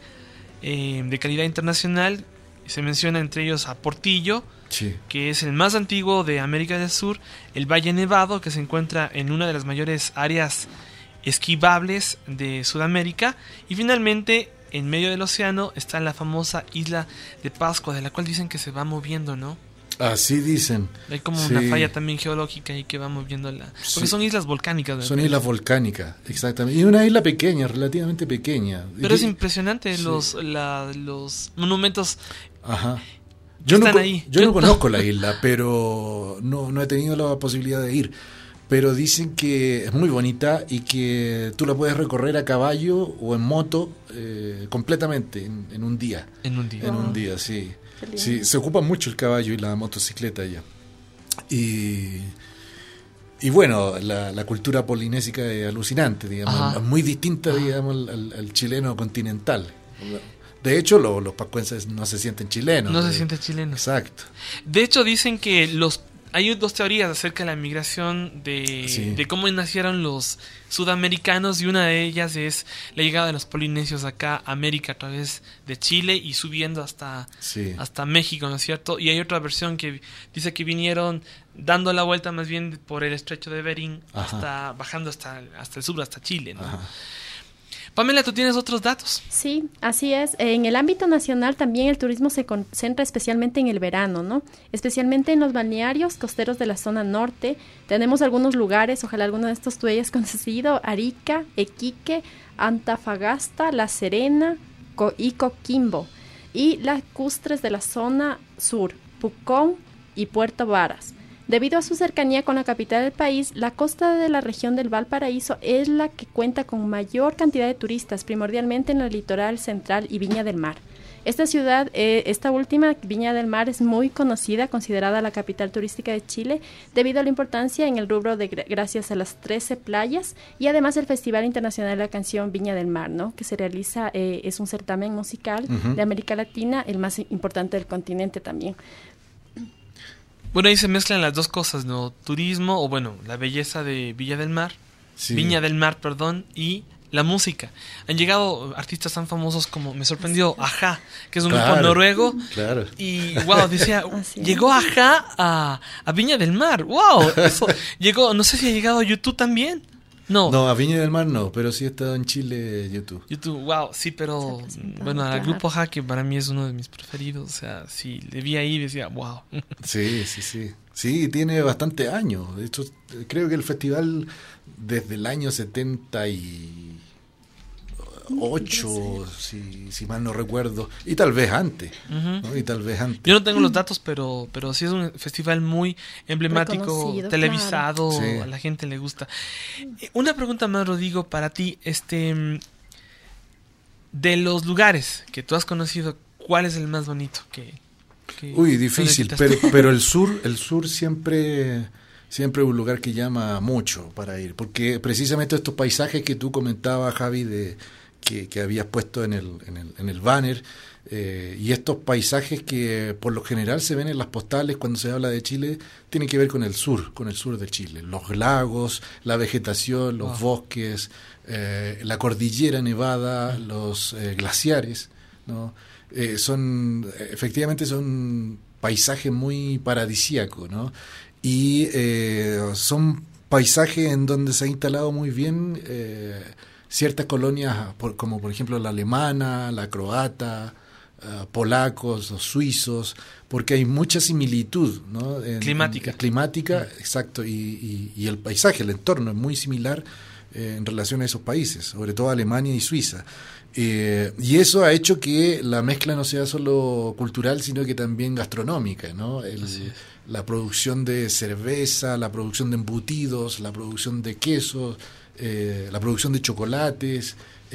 Eh, de calidad internacional. Se menciona entre ellos a Portillo, sí. que es el más antiguo de América del Sur, el Valle Nevado, que se encuentra en una de las mayores áreas esquivables de Sudamérica, y finalmente en medio del océano está la famosa isla de Pascua, de la cual dicen que se va moviendo, ¿no? Así dicen. Hay como sí. una falla también geológica ahí que va moviendo la... Porque sí. son islas volcánicas. Son país. islas volcánicas, exactamente. Y una isla pequeña, relativamente pequeña. Pero es impresionante sí. los la, los monumentos. Ajá. Yo no, están ahí. yo no conozco la isla, pero no, no he tenido la posibilidad de ir. Pero dicen que es muy bonita y que tú la puedes recorrer a caballo o en moto eh, completamente en, en un día. En un día. En oh. un día, sí. Sí, se ocupa mucho el caballo y la motocicleta allá. Y, y bueno, la, la cultura polinésica es alucinante, digamos, Ajá. muy distinta, digamos, al, al chileno continental. De hecho, lo, los pascuenses no se sienten chilenos. No de, se sienten chilenos. Exacto. De hecho, dicen que los hay dos teorías acerca de la migración, de, Sí. de cómo nacieron los sudamericanos, y una de ellas es la llegada de los polinesios acá a América a través de Chile y subiendo hasta, Sí. hasta México, ¿no es cierto? Y hay otra versión que dice que vinieron dando la vuelta más bien por el estrecho de Bering, Ajá. hasta bajando hasta, hasta el sur, hasta Chile, ¿no? Ajá. Pamela, ¿tú tienes otros datos? Sí, así es. En el ámbito nacional también el turismo se concentra especialmente en el verano, ¿no? Especialmente en los balnearios costeros de la zona norte. Tenemos algunos lugares, ojalá alguno de estos tú hayas conocido: Arica, Iquique, Antofagasta, La Serena Co- y Coquimbo. Y lacustres de la zona sur, Pucón y Puerto Varas. Debido a su cercanía con la capital del país, la costa de la región del Valparaíso es la que cuenta con mayor cantidad de turistas, primordialmente en el litoral central y Viña del Mar. Esta ciudad, eh, esta última, Viña del Mar, es muy conocida, considerada la capital turística de Chile, debido a la importancia en el rubro de gra- gracias a las trece playas y además el Festival Internacional de la Canción Viña del Mar, ¿no? Que se realiza, eh, es un certamen musical Ujú. de América Latina, el más importante del continente también. Bueno, ahí se mezclan las dos cosas, ¿no? Turismo, o bueno, la belleza de Villa del Mar, Sí. Viña del Mar, perdón, y la música. Han llegado artistas tan famosos como, me sorprendió, Ajá, que es un grupo Claro. noruego. Claro. Y, wow, decía, Así es. llegó Ajá a, a Viña del Mar. Wow, eso llegó, no sé si ha llegado a YouTube también. No, No, a Viña del Mar no, pero sí he estado en Chile, YouTube. YouTube, wow, sí, pero Se presentaba, bueno, al claro. grupo Ajá, que para mí es uno de mis preferidos, o sea, sí, le vi ahí y decía, wow. Sí, sí, sí. Sí, tiene bastante años. De hecho, creo que el festival desde el año setenta y ocho, si, si mal no recuerdo, y tal vez antes, Ujú. ¿no? Y tal vez antes. Yo no tengo los datos, pero, pero sí es un festival muy emblemático, Reconocido, televisado, claro. Sí. a la gente le gusta. Eh, Una pregunta más, Rodrigo, para ti, este, mm, de los lugares que tú has conocido, ¿cuál es el más bonito que, que Uy, tú difícil, visitas? pero, pero el sur, el sur siempre, siempre es un lugar que llama mucho para ir, porque precisamente estos paisajes que tú comentabas, Javi, de que, que habías puesto en el, en el, en el banner, eh, y estos paisajes que por lo general se ven en las postales cuando se habla de Chile, tienen que ver con el sur, con el sur de Chile, los lagos, la vegetación, los Wow. bosques, eh, la cordillera nevada, los eh, glaciares, ¿no? Eh, son, efectivamente son paisajes muy paradisíacos, ¿no? Y eh, son paisajes en donde se ha instalado muy bien eh, ciertas colonias, por, como por ejemplo la alemana, la croata, uh, polacos, los suizos, porque hay mucha similitud, ¿no? En, Climática. en, climática, exacto, y, y, y el paisaje, el entorno es muy similar eh, en relación a esos países, sobre todo Alemania y Suiza. Eh, y eso ha hecho que la mezcla no sea solo cultural, sino que también gastronómica, ¿no? El, la producción de cerveza, la producción de embutidos, la producción de quesos, eh, la producción de chocolates, es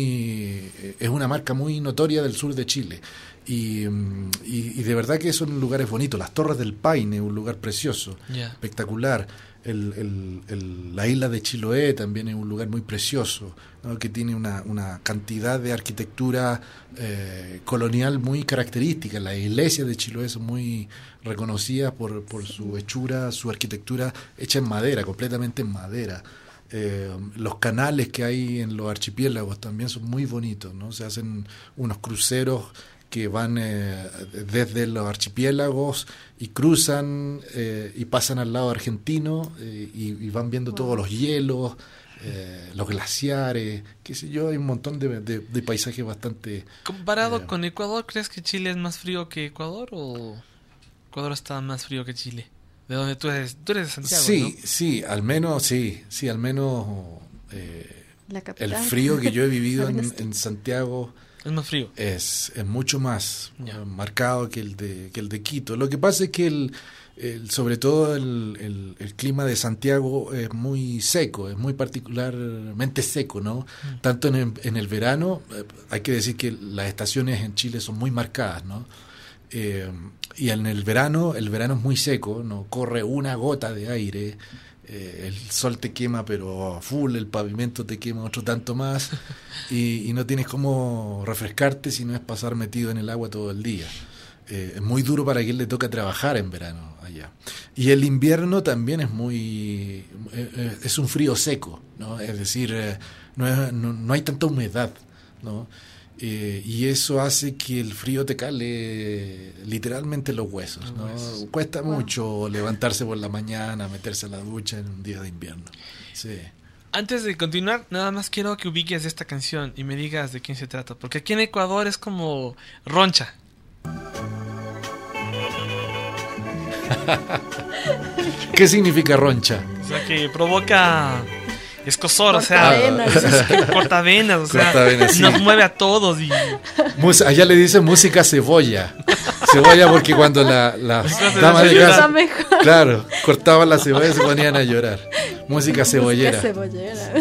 muy es una marca muy notoria del sur de Chile. Y, y, y de verdad que son lugares bonitos. Las Torres del Paine, un lugar precioso, Ya. espectacular. El, el, el, la isla de Chiloé también es un lugar muy precioso, ¿no? Que tiene una, una cantidad de arquitectura eh, colonial muy característica. Las iglesias de Chiloé son muy reconocidas por, por su hechura, su arquitectura hecha en madera, completamente en madera. Eh, los canales que hay en los archipiélagos también son muy bonitos, ¿no? Se hacen unos cruceros que van eh, desde los archipiélagos y cruzan eh, y pasan al lado argentino eh, y, y van viendo wow. todos los hielos, eh, los glaciares, qué sé yo, hay un montón de, de, de paisajes bastante... Comparado eh, con Ecuador, ¿crees que Chile es más frío que Ecuador o Ecuador está más frío que Chile? De donde tú eres, tú eres de Santiago, sí, ¿no? Sí, al menos, sí, sí, al menos eh, La capital. el frío que yo he vivido en, en Santiago... Es más frío. Es, es mucho más yeah. marcado que el de que el de Quito. Lo que pasa es que el, el sobre todo el, el, el clima de Santiago es muy seco, es muy particularmente seco, ¿no? Mm. Tanto en el, en el verano, eh, hay que decir que las estaciones en Chile son muy marcadas, ¿no? Eh, y en el verano, el verano es muy seco, no corre una gota de aire. eh, el sol te quema pero a full, el pavimento te quema otro tanto más y, y no tienes cómo refrescarte si no es pasar metido en el agua todo el día. Eh, es muy duro para quien le toca trabajar en verano allá. Y el invierno también es muy... Eh, es un frío seco, ¿no? Es decir, eh, no, es, no, no hay tanta humedad, ¿no? Eh, y eso hace que el frío te cale literalmente los huesos, ¿no? Huesos. Cuesta wow. mucho levantarse por la mañana, meterse a la ducha en un día de invierno. Sí. Antes de continuar, nada más quiero que ubiques esta canción y me digas de quién se trata, porque aquí en Ecuador es como roncha. ¿Qué significa roncha? O sea, que provoca escozor, o sea, cortavenas, o sea, cortavenas, sí. Nos mueve a todos. Y... Mus- allá le dicen música cebolla. Cebolla porque cuando la, la dama de casa, claro, cortaban la cebolla y se ponían a llorar. Música cebollera. cebollera.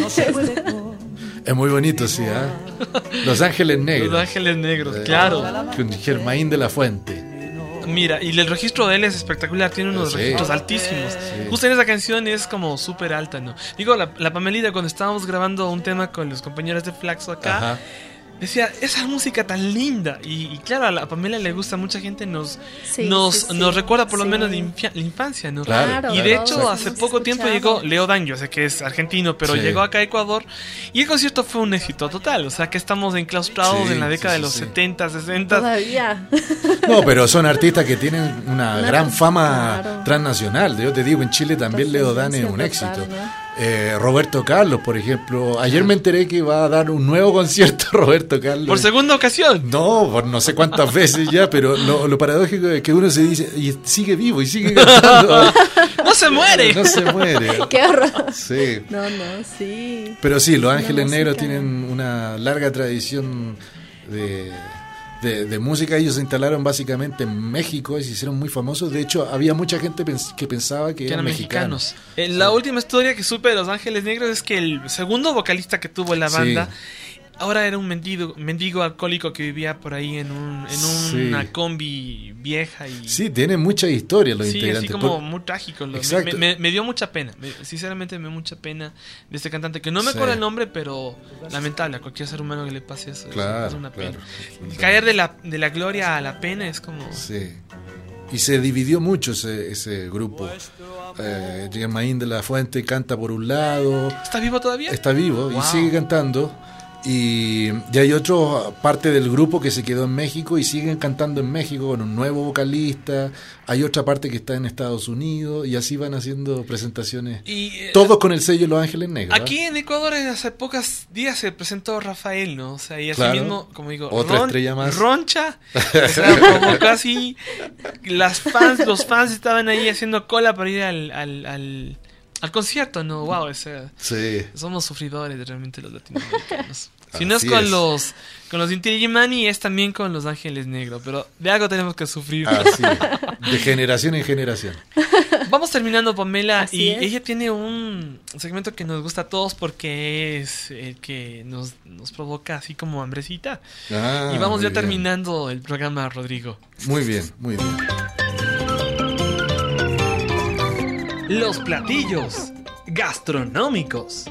Es muy bonito, sí, ¿eh? Los Ángeles Negros. Los Ángeles Negros, eh, claro. Con Germain de la Fuente. Mira, y el registro de él es espectacular, tiene unos sí, registros altísimos. Sí. Justo en esa canción es como súper alta, ¿no? Digo, la, la Pamelita, cuando estábamos grabando un tema con los compañeros de Flaxo acá, ajá, decía, esa música tan linda. Y, y claro, a la Pamela le gusta, mucha gente nos sí, nos, sí, sí. nos recuerda por lo sí. menos de infi- la infancia, ¿no? Claro, y de hecho, claro, hace poco escuchado. tiempo llegó Leo Dan, yo sé que es argentino, pero sí. llegó acá a Ecuador y el concierto fue un éxito total. O sea, que estamos enclaustrados sí, en la década sí, sí, de los sí. setenta, sesenta. Todavía. No, pero son artistas que tienen una, una gran fama claro. transnacional. Yo te digo, en Chile también Leo Dan es un éxito. ¿No? Eh, Roberto Carlos, por ejemplo. Ayer me enteré que va a dar un nuevo concierto Roberto Carlos. ¿Por segunda ocasión? No, por no sé cuántas veces ya, pero lo, lo paradójico es que uno se dice, y sigue vivo, y sigue cantando. ¡No se muere! No se muere. ¡Qué horror! Sí. No, no, sí. Pero sí, Los Ángeles Negros tienen una larga tradición de... De, de música. Ellos se instalaron básicamente en México y se hicieron muy famosos. De hecho, había mucha gente pens- que pensaba que, que eran, eran mexicanos. mexicanos. Eh, la sí. última historia que supe de Los Ángeles Negros es que el segundo vocalista que tuvo la banda sí. ahora era un mendigo, mendigo alcohólico que vivía por ahí en, un, en sí. una combi vieja. Y... Sí, tiene mucha historia los sí, integrantes. Sí, así como por... muy trágico. Lo, me, me, me dio mucha pena. Me, sinceramente me dio mucha pena de este cantante, que no me sí. acuerdo el nombre, pero lamentable. A cualquier ser humano que le pase eso claro, es una pena. Claro, caer de la, de la gloria a la pena es como... Sí. Y se dividió mucho ese, ese grupo. Eh, Germain de la Fuente canta por un lado. ¿Está vivo todavía? Está vivo wow. y sigue cantando. Y, y hay otra parte del grupo que se quedó en México y siguen cantando en México con un nuevo vocalista. Hay otra parte que está en Estados Unidos y así van haciendo presentaciones. Y, eh, todos con el sello Los Ángeles Negros. Aquí ¿eh? en Ecuador hace pocos días se presentó Rafael, ¿no? O sea, y así claro. mismo, como digo, otra ron, estrella más. Roncha. O sea, como casi las fans, los fans estaban ahí haciendo cola para ir al... al, al Al concierto, no, wow, o sea, sí. somos sufridores realmente los latinoamericanos. Si no es con es. los con los Inti Illimani, es también con Los Ángeles Negros, pero de algo tenemos que sufrir. Así es. De generación en generación. Vamos terminando, Pamela, Así y es. ella tiene un segmento que nos gusta a todos porque es el que nos, nos provoca así como hambrecita. Ah, y vamos ya bien. terminando el programa, Rodrigo. Muy bien, muy bien. Los platillos gastronómicos.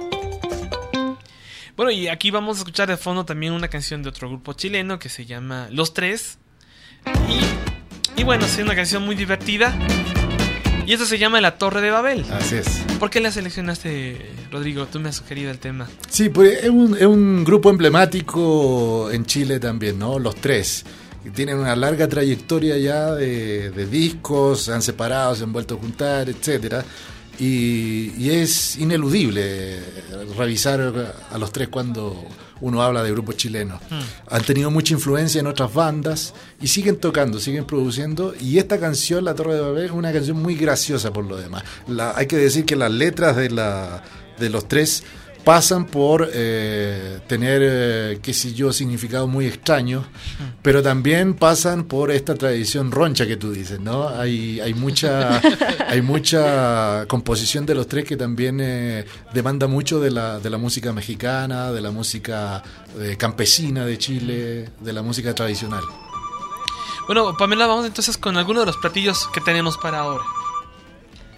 Bueno, y aquí vamos a escuchar de fondo también una canción de otro grupo chileno que se llama Los Tres. Y, y bueno, es una canción muy divertida. Y esta se llama La Torre de Babel. Así es. ¿Por qué la seleccionaste, Rodrigo? Tú me has sugerido el tema. Sí, pues es un, es un grupo emblemático en Chile también, ¿no? Los Tres. Tienen una larga trayectoria ya de, de discos, se han separado, se han vuelto a juntar, etcétera. Y, y es ineludible revisar a Los Tres cuando uno habla de grupos chilenos. Mm. Han tenido mucha influencia en otras bandas y siguen tocando, siguen produciendo. Y esta canción, La Torre de Babel, es una canción muy graciosa por lo demás. La, hay que decir que las letras de, la, de Los Tres pasan por eh, tener, eh, qué sé yo, significados muy extraños, mm. pero también pasan por esta tradición roncha que tú dices, ¿no? Hay, hay mucha hay mucha composición de Los Tres que también eh, demanda mucho de la, de la música mexicana, de la música eh, campesina de Chile, de la música tradicional. Bueno, Pamela, vamos entonces con algunos de los platillos que tenemos para ahora.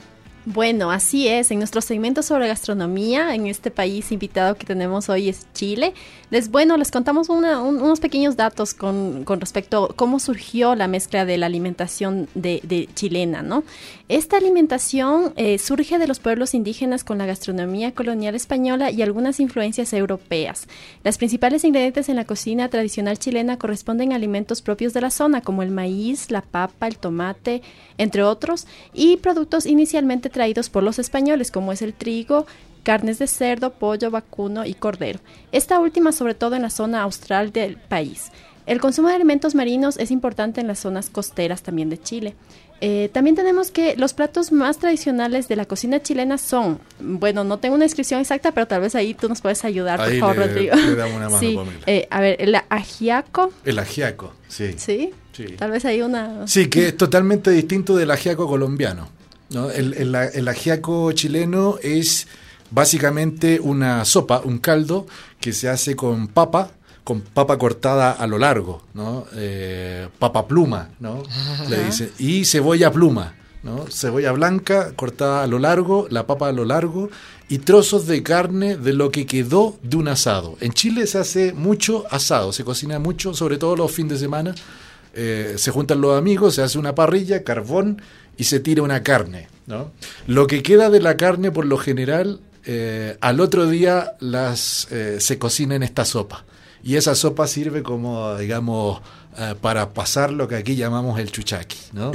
Bueno, así es. En nuestro segmento sobre gastronomía, en este país invitado que tenemos hoy es Chile. Les, bueno, les contamos una, un, unos pequeños datos con, con respecto a cómo surgió la mezcla de la alimentación de, de chilena, ¿no? Esta alimentación eh, surge de los pueblos indígenas con la gastronomía colonial española y algunas influencias europeas. Las principales ingredientes en la cocina tradicional chilena corresponden a alimentos propios de la zona, como el maíz, la papa, el tomate, entre otros, y productos inicialmente traídos por los españoles, como es el trigo, carnes de cerdo, pollo, vacuno y cordero. Esta última sobre todo en la zona austral del país. El consumo de alimentos marinos es importante en las zonas costeras también de Chile. Eh, también tenemos que los platos más tradicionales de la cocina chilena son, bueno, no tengo una descripción exacta, pero tal vez ahí tú nos puedes ayudar, ahí por favor, le, Rodrigo. Le damos una mano, sí, Pamela. Eh, a ver, el ajiaco. El ajiaco, sí. ¿Sí? Sí. Tal vez hay una... Sí, que es totalmente distinto del ajiaco colombiano, ¿no? El, el, el ajiaco chileno es básicamente una sopa, un caldo que se hace con papa, con papa cortada a lo largo, ¿no? Eh, papa pluma, ¿no? Le dice, y cebolla pluma, ¿no? Cebolla blanca cortada a lo largo, la papa a lo largo y trozos de carne de lo que quedó de un asado. En Chile se hace mucho asado, se cocina mucho, sobre todo los fines de semana. Eh, se juntan los amigos, se hace una parrilla, carbón y se tira una carne, ¿no? Lo que queda de la carne, por lo general, eh, al otro día las eh, se cocina en esta sopa. Y esa sopa sirve como, digamos, eh, para pasar lo que aquí llamamos el chuchaqui, ¿no?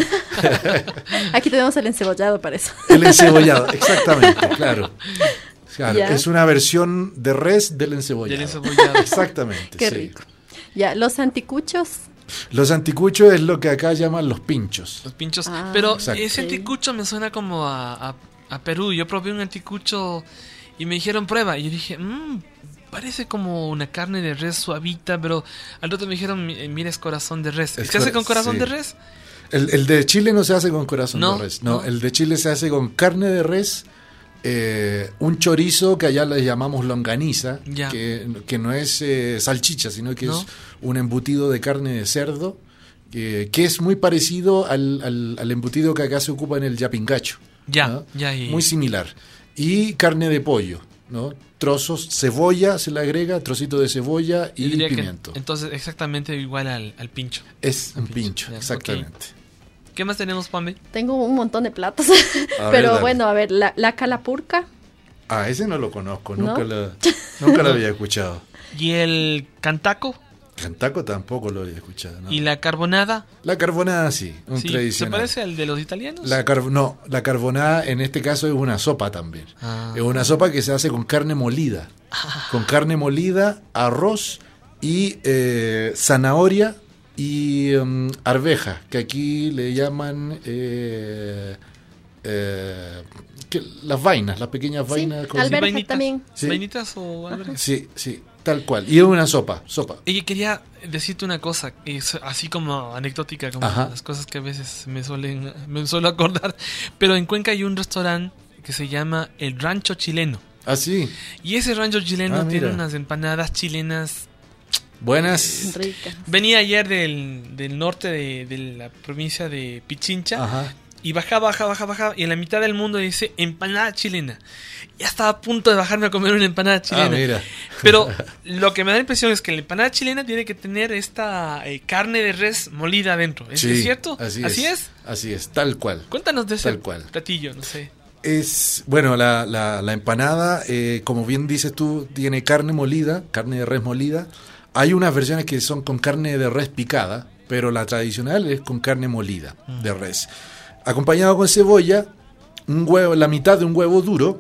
Aquí tenemos el encebollado para eso. El encebollado, exactamente, claro. Claro, Ya. es una versión de res del encebollado. Del encebollado. Exactamente. Qué sí. rico. Ya, los anticuchos. Los anticuchos es lo que acá llaman los pinchos. Los pinchos. Ah, Pero exacto. ese anticucho me suena como a, a, a Perú. Yo probé un anticucho y me dijeron prueba. Y yo dije, mmm, parece como una carne de res suavita, pero al rato me dijeron, "Mi- mira, es corazón de res". Es ¿Se hace cora- con corazón sí. de res? El, el de Chile no se hace con corazón No, de res. No, no. el de Chile se hace con carne de res, eh, un chorizo que allá le llamamos longaniza, Ya. que, que no es eh, salchicha, sino que ¿No? es un embutido de carne de cerdo, eh, que es muy parecido al, al, al embutido que acá se ocupa en el yapingacho. Ya, ¿no? ya, y- Muy similar. Y carne de pollo, ¿no? Trozos, cebolla se le agrega, trocito de cebolla Yo y diría que pimiento. entonces exactamente igual al, al pincho. Es un pincho, pincho, ya, exactamente. ¿Qué más tenemos, Pame? Tengo un montón de platos. A ver, Pero dale. bueno, a ver, la, la calapurca. Ah, ese no lo conozco, ¿No? nunca lo, nunca lo había escuchado. ¿Y el cantaco? Cantaco tampoco lo había escuchado, ¿no? ¿Y la carbonada? La carbonada sí, un Sí, ¿se tradicional. parece al de los italianos? La car- no, la carbonada en este caso es una sopa también. Ah. Es una sopa que se hace con carne molida. Con carne molida, arroz y eh, zanahoria y um, arveja, que aquí le llaman eh, eh, que- las vainas, las pequeñas vainas. con- alberja vainitas. también. Sí. ¿Vainitas o alberjas? Sí, sí, tal cual. Y es una sopa, sopa. Y quería decirte una cosa, es así como anecdótica, como Ajá. las cosas que a veces me suelen me suelo acordar. Pero en Cuenca hay un restaurante que se llama El Rancho Chileno. Ah, sí. Y ese rancho chileno Ah, tiene mira. unas empanadas chilenas. Buenas. Rica. Venía ayer del, del norte de, de la provincia de Pichincha. Ajá. Y bajaba, bajaba, bajaba, bajaba. Y en la mitad del mundo dice empanada chilena. Ya estaba a punto de bajarme a comer una empanada chilena. Ah, mira. Pero lo que me da la impresión es que la empanada chilena tiene que tener esta eh, carne de res molida adentro. ¿Es, Sí, es cierto? Así, ¿Así es. es? Así es, tal cual. Cuéntanos de ese Tal cual. platillo, no sé. Es, bueno, la, la, la empanada, eh, como bien dices tú, tiene carne molida, carne de res molida. Hay unas versiones que son con carne de res picada, pero la tradicional es con carne molida de res. Acompañado con cebolla, un huevo, la mitad de un huevo duro,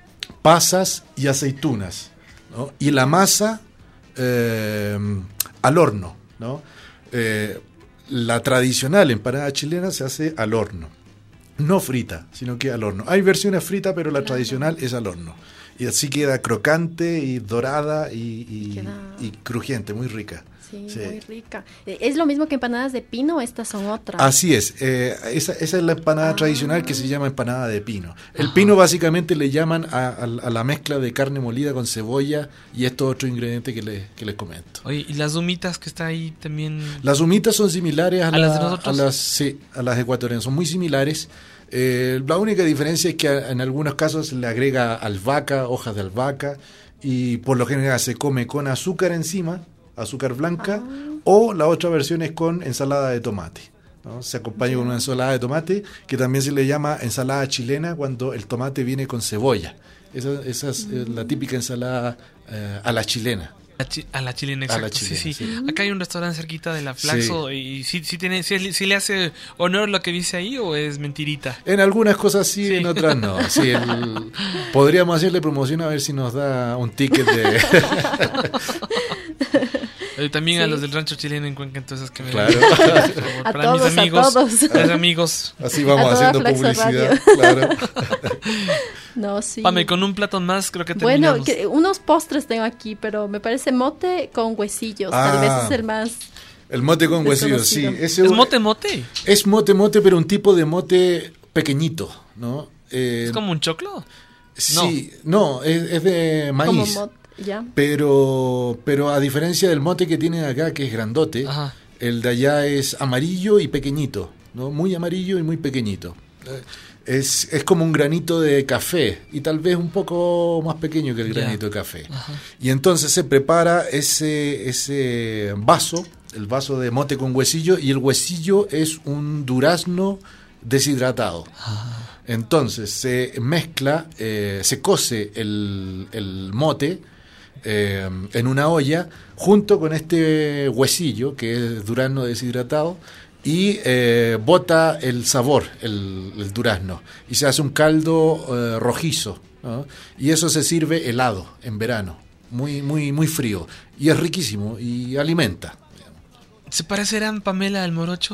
pasas y aceitunas, ¿no? Y la masa eh, al horno, ¿no? Eh, la tradicional empanada chilena se hace al horno. No frita, sino que al horno. Hay versiones fritas, pero la tradicional es al horno. Y así queda crocante y dorada y, y, Queda- y crujiente, muy rica. Sí, Sí. muy rica. Eh, ¿Es lo mismo que empanadas de pino o estas son otras? Así es, eh, esa, esa es la empanada Ah. tradicional que se llama empanada de pino. El pino básicamente le llaman a, a- a la mezcla de carne molida con cebolla y estos otros ingredientes que, le- que les comento. Oye, y las humitas que está ahí también. Las humitas son similares a, ¿A la- las de nosotros? a las, sí, a las ecuatorianas, son muy similares. Eh, la única diferencia es que a- en algunos casos se le agrega albahaca, hojas de albahaca, y por lo general se come con azúcar encima, azúcar blanca, o la otra versión es con ensalada de tomate, ¿no? Se acompaña con una ensalada de tomate, que también se le llama ensalada chilena cuando el tomate viene con cebolla. Esa, esa es eh, la típica ensalada eh, a la chilena. A, chi- a la chilena, A la exacto. chilena, sí, sí, sí. Acá hay un restaurante cerquita de la Flaxo y sí, sí, tiene, sí, sí le hace honor lo que dice ahí o es mentirita. En algunas cosas sí, Sí. en otras no. Sí, el- podríamos hacerle promoción a ver si nos da un ticket de... Eh, también a Sí. los del rancho chileno en Cuenca, entonces que me Claro. por favor, A para todos, mis a amigos, todos. mis amigos. Así vamos A toda haciendo Flaxo publicidad. Radio. Claro. No, sí. Pame, con un plato más creo que Bueno, terminamos. que- unos postres tengo aquí, pero me parece mote con huesillos. Tal Ah. vez es el más... El mote con huesillos, sí. Desconocido. Ese ¿Es mote mote? Es mote mote, pero un tipo de mote pequeñito, ¿no? Eh, ¿Es como un choclo? sí, no, es, es de Como maíz. mote, ya. Pero, pero a diferencia del mote que tienen acá, que es grandote, Ajá. el de allá es amarillo y pequeñito, ¿no? Muy amarillo y muy pequeñito. Eh, Es, es como un granito de café y tal vez un poco más pequeño que el Ya. granito de café. Ajá. Y entonces se prepara ese, ese vaso, el vaso de mote con huesillo, y el huesillo es un durazno deshidratado. Entonces se mezcla, eh, se cose el, el mote eh, en una olla junto con este huesillo, que es durazno deshidratado, y eh, bota el sabor, el, el durazno, y se hace un caldo eh, rojizo, ¿no? Y eso se sirve helado en verano, muy, muy, muy frío, y es riquísimo y alimenta. ¿Se parecerán, Pamela, al morocho?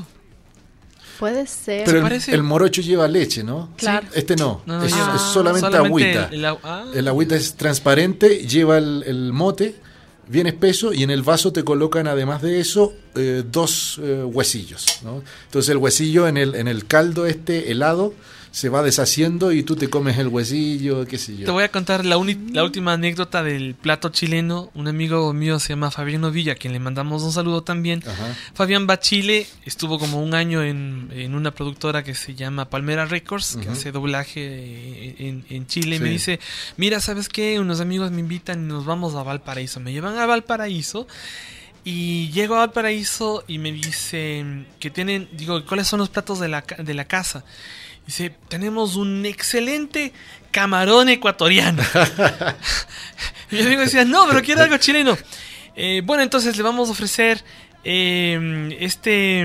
Puede ser. Pero el, parece? el morocho lleva leche, ¿no? Claro. Este no, No, no es, lleva. es solamente, Solamente agüita. el- el agua- ah. El agüita es transparente, lleva el, el mote, bien espeso, y en el vaso te colocan además de eso eh, dos eh, huesillos, ¿no? Entonces el huesillo en el, en el caldo este helado se va deshaciendo y tú te comes el huesillo, qué sé yo. Te voy a contar la, uni- la última anécdota del plato chileno. Un amigo mío se llama Fabián Novilla, a quien le mandamos un saludo también. Ajá. Fabián va a Chile, estuvo como un año en, en una productora que se llama Palmera Records, que Ujú. hace doblaje en, en Chile. Y Sí. me dice, mira, ¿sabes qué? Unos amigos me invitan y nos vamos a Valparaíso. Me llevan a Valparaíso. Y llego a Valparaíso y me dicen que tienen, digo, ¿cuáles son los platos de la, ca- de la casa? Dice, tenemos un excelente camarón ecuatoriano. Y mi amigo decía, no, pero quiero algo chileno. Eh, bueno, entonces le vamos a ofrecer eh, este...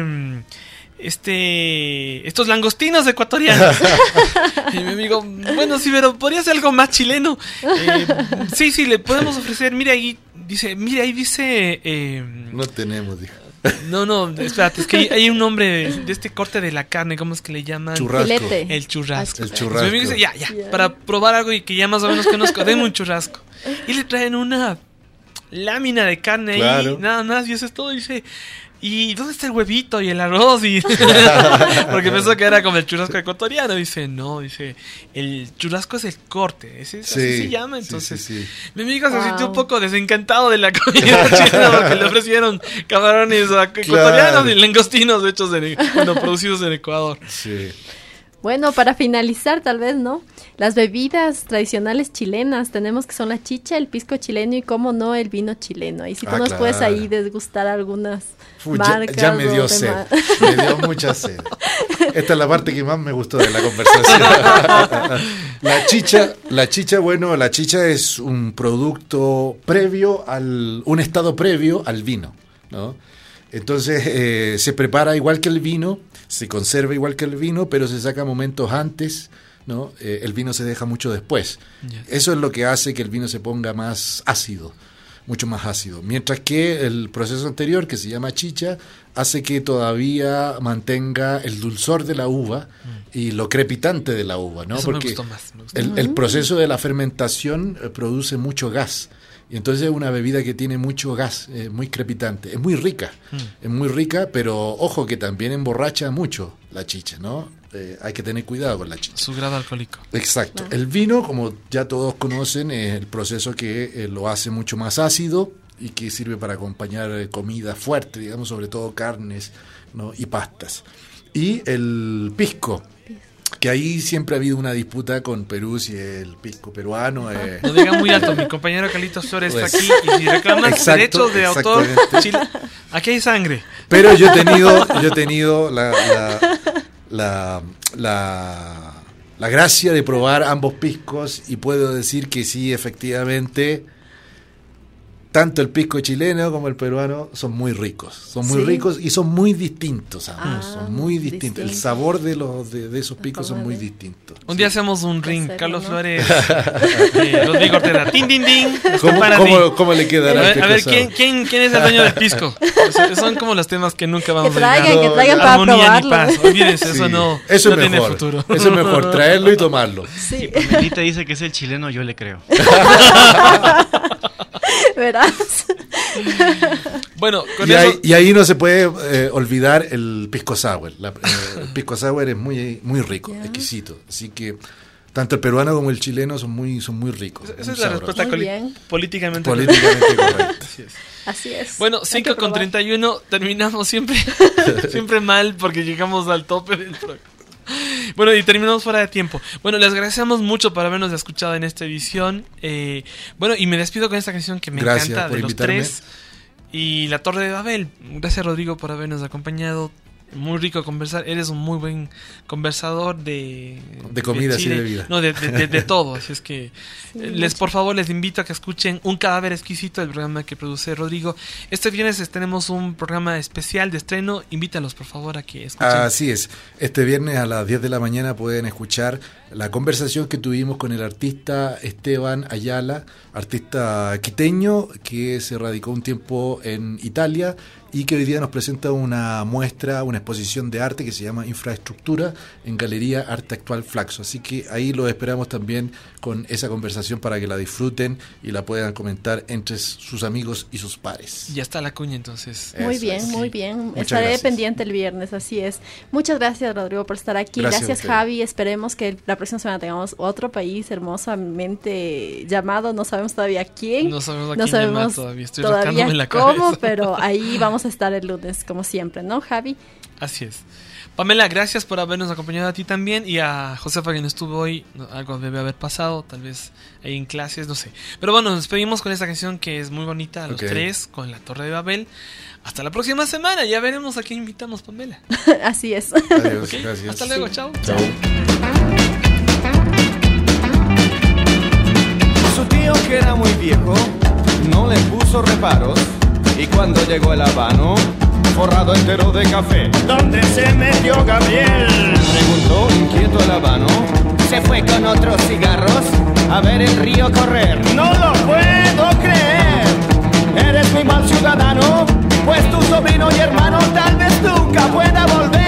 Este, estos langostinos ecuatorianos. Y mi amigo, bueno, sí, pero podría ser algo más chileno. Eh, sí, sí, le podemos ofrecer. Mira ahí, dice, mira ahí dice. Eh, No tenemos, dijo. no, no, espérate, es que hay, hay un nombre de, de este corte de la carne, ¿cómo es que le llaman? Churrasco. Filete. El churrasco. El Mi churrasco. amigo dice, ya, ya, Ya. para probar algo y que ya más o menos conozco, denme un churrasco. Y le traen una lámina de carne Claro. ahí, nada más, y eso es todo. Y dice, ¿y dónde está el huevito y el arroz? Y porque pensó que era como el churrasco ecuatoriano. Dice, no, dice, el churrasco es el corte, ese es, así Sí, se llama. sí, Entonces, sí, sí. mi amigo se Wow. sintió un poco desencantado de la comida chilena porque le ofrecieron camarones ecuatorianos y langostinos hechos en, bueno, producidos en Ecuador. Sí. Bueno, para finalizar, tal vez, ¿no? Las bebidas tradicionales chilenas tenemos que son la chicha, el pisco chileno y, cómo no, el vino chileno. Y si tú Ah, nos claro. puedes ahí desgustar algunas Fu, ya, marcas. ya me dio o de sed, ma- me dio mucha sed. Esta es la parte que más me gustó de la conversación. La chicha, la chicha, bueno, la chicha es un producto previo al, un estado previo al vino, ¿no? Entonces eh, se prepara igual que el vino, se conserva igual que el vino, pero se saca momentos antes, ¿no? Eh, el vino se deja mucho después. Ya. Eso es lo que hace que el vino se ponga más ácido, mucho más ácido. Mientras que el proceso anterior, que se llama chicha, hace que todavía mantenga el dulzor de la uva y lo crepitante de la uva, ¿no? Eso me Porque gustó más, me gustó el, el proceso de la fermentación eh, produce mucho gas. Y entonces es una bebida que tiene mucho gas, es muy crepitante, es muy rica, mm. es muy rica, pero ojo que también emborracha mucho la chicha, ¿no? Eh, hay que tener cuidado con la chicha. Su grado alcohólico. Exacto. El vino, como ya todos conocen, es el proceso que eh, lo hace mucho más ácido y que sirve para acompañar eh, comida fuerte, digamos, sobre todo carnes, ¿no? Y pastas. Y el pisco, que ahí siempre ha habido una disputa con Perú si el pisco peruano eh... No diga muy alto, mi compañero Carlitos Flores pues, está aquí y si reclamas exacto, derechos de autor, Chile, aquí hay sangre. Pero yo he tenido, yo he tenido la, la, la, la, la gracia de probar ambos piscos y puedo decir que sí, efectivamente, tanto el pisco chileno como el peruano son muy ricos, son muy ¿Sí? ricos y son muy distintos, ah, son muy distintos. Distinto. El sabor de los de, de esos picos son muy distintos. Un día sí. hacemos un ring, serio, Carlos ¿no? Flores, eh, Rodrigo Ortega, tin, tin, tin. ¿Cómo, ¿cómo, ¿Cómo le quedará? A ver, a ver ¿quién, quién, ¿quién es el dueño del pisco? O sea, son como los temas que nunca vamos que traigan, a llegar. Que traigan para Armonía probarlo. ni paz. Olvídense, sí. eso no, eso no es tiene mejor, futuro. Eso es mejor, traerlo y tomarlo. Sí. Si Pamelita dice que es el chileno, yo le creo. Verás. Bueno, con y, eso... ahí, y ahí no se puede eh, olvidar el pisco sour. La, eh, el pisco sour es muy, muy rico, yeah. exquisito. Así que tanto el peruano como el chileno son muy, son muy ricos. Esa muy es la sabrosos. respuesta coli- políticamente, políticamente correcta. Así es. Así es. Bueno, cinco con treinta y uno, terminamos siempre, siempre mal porque llegamos al tope del programa. Bueno, y terminamos fuera de tiempo. Bueno, les agradecemos mucho por habernos escuchado en esta edición. Eh, bueno, y me despido con esta canción que me Gracias encanta por de invitarme. Los Tres y La Torre de Babel. Gracias, Rodrigo, por habernos acompañado. Muy rico conversar. Eres un muy buen conversador de... De comida de y de vida. No, de, de, de, de todo. Así es que, sí, les por favor, les invito a que escuchen Un Cadáver Exquisito, el programa que produce Rodrigo. Este viernes tenemos un programa especial de estreno. Invítalos, por favor, a que escuchen. Así es. Este viernes a las diez de la mañana pueden escuchar la conversación que tuvimos con el artista Esteban Ayala, artista quiteño que se radicó un tiempo en Italia y que hoy día nos presenta una muestra, una exposición de arte que se llama Infraestructura en Galería Arte Actual Flaxo. Así que ahí los esperamos también con esa conversación para que la disfruten y la puedan comentar entre sus amigos y sus pares. Ya está la cuña, entonces. Muy Eso bien, es. muy bien. Muchas Estaré gracias. pendiente el viernes, así es. Muchas gracias, Rodrigo, por estar aquí. Gracias, Gracias, Javi. Esperemos que la próxima semana tengamos otro país hermosamente llamado. No sabemos todavía quién. No sabemos a no quién sabemos llamar todavía. Estoy todavía rascándome la cómo, cabeza. pero ahí vamos a estar el lunes, como siempre, ¿no, Javi? Así es. Pamela, gracias por habernos acompañado a ti también y a Josefa, quien estuvo hoy. Algo debe haber pasado, tal vez ahí en clases, no sé. Pero bueno, nos despedimos con esta canción que es muy bonita, a los okay. tres, con La Torre de Babel. Hasta la próxima semana, ya veremos a quién invitamos, Pamela. Así es. Adiós, ¿Okay? gracias. Hasta luego, Sí. chao. Chao. Su tío, que era muy viejo, no le puso reparos y cuando llegó el habano, forrado entero de café, ¿dónde se metió Gabriel? Preguntó inquieto el habano. Se fue con otros cigarros a ver el río correr. No lo puedo creer. Eres muy mal ciudadano, pues tu sobrino y hermano tal vez nunca pueda volver.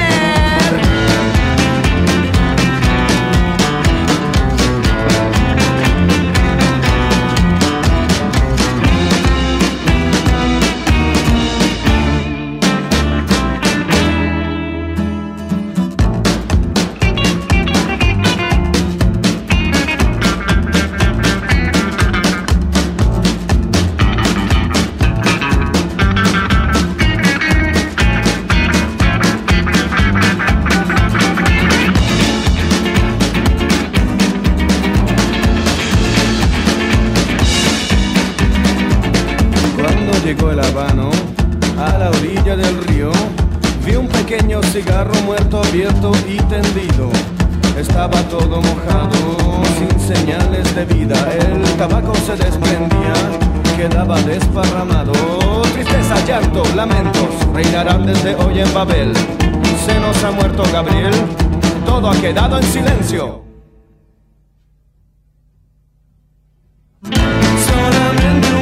Llegó el habano a la orilla del río, vi un pequeño cigarro muerto, abierto y tendido. Estaba todo mojado, sin señales de vida. El tabaco se desprendía, quedaba desparramado. Tristeza, llanto, lamentos reinarán desde hoy en Babel. Se nos ha muerto Gabriel, todo ha quedado en silencio. Solamente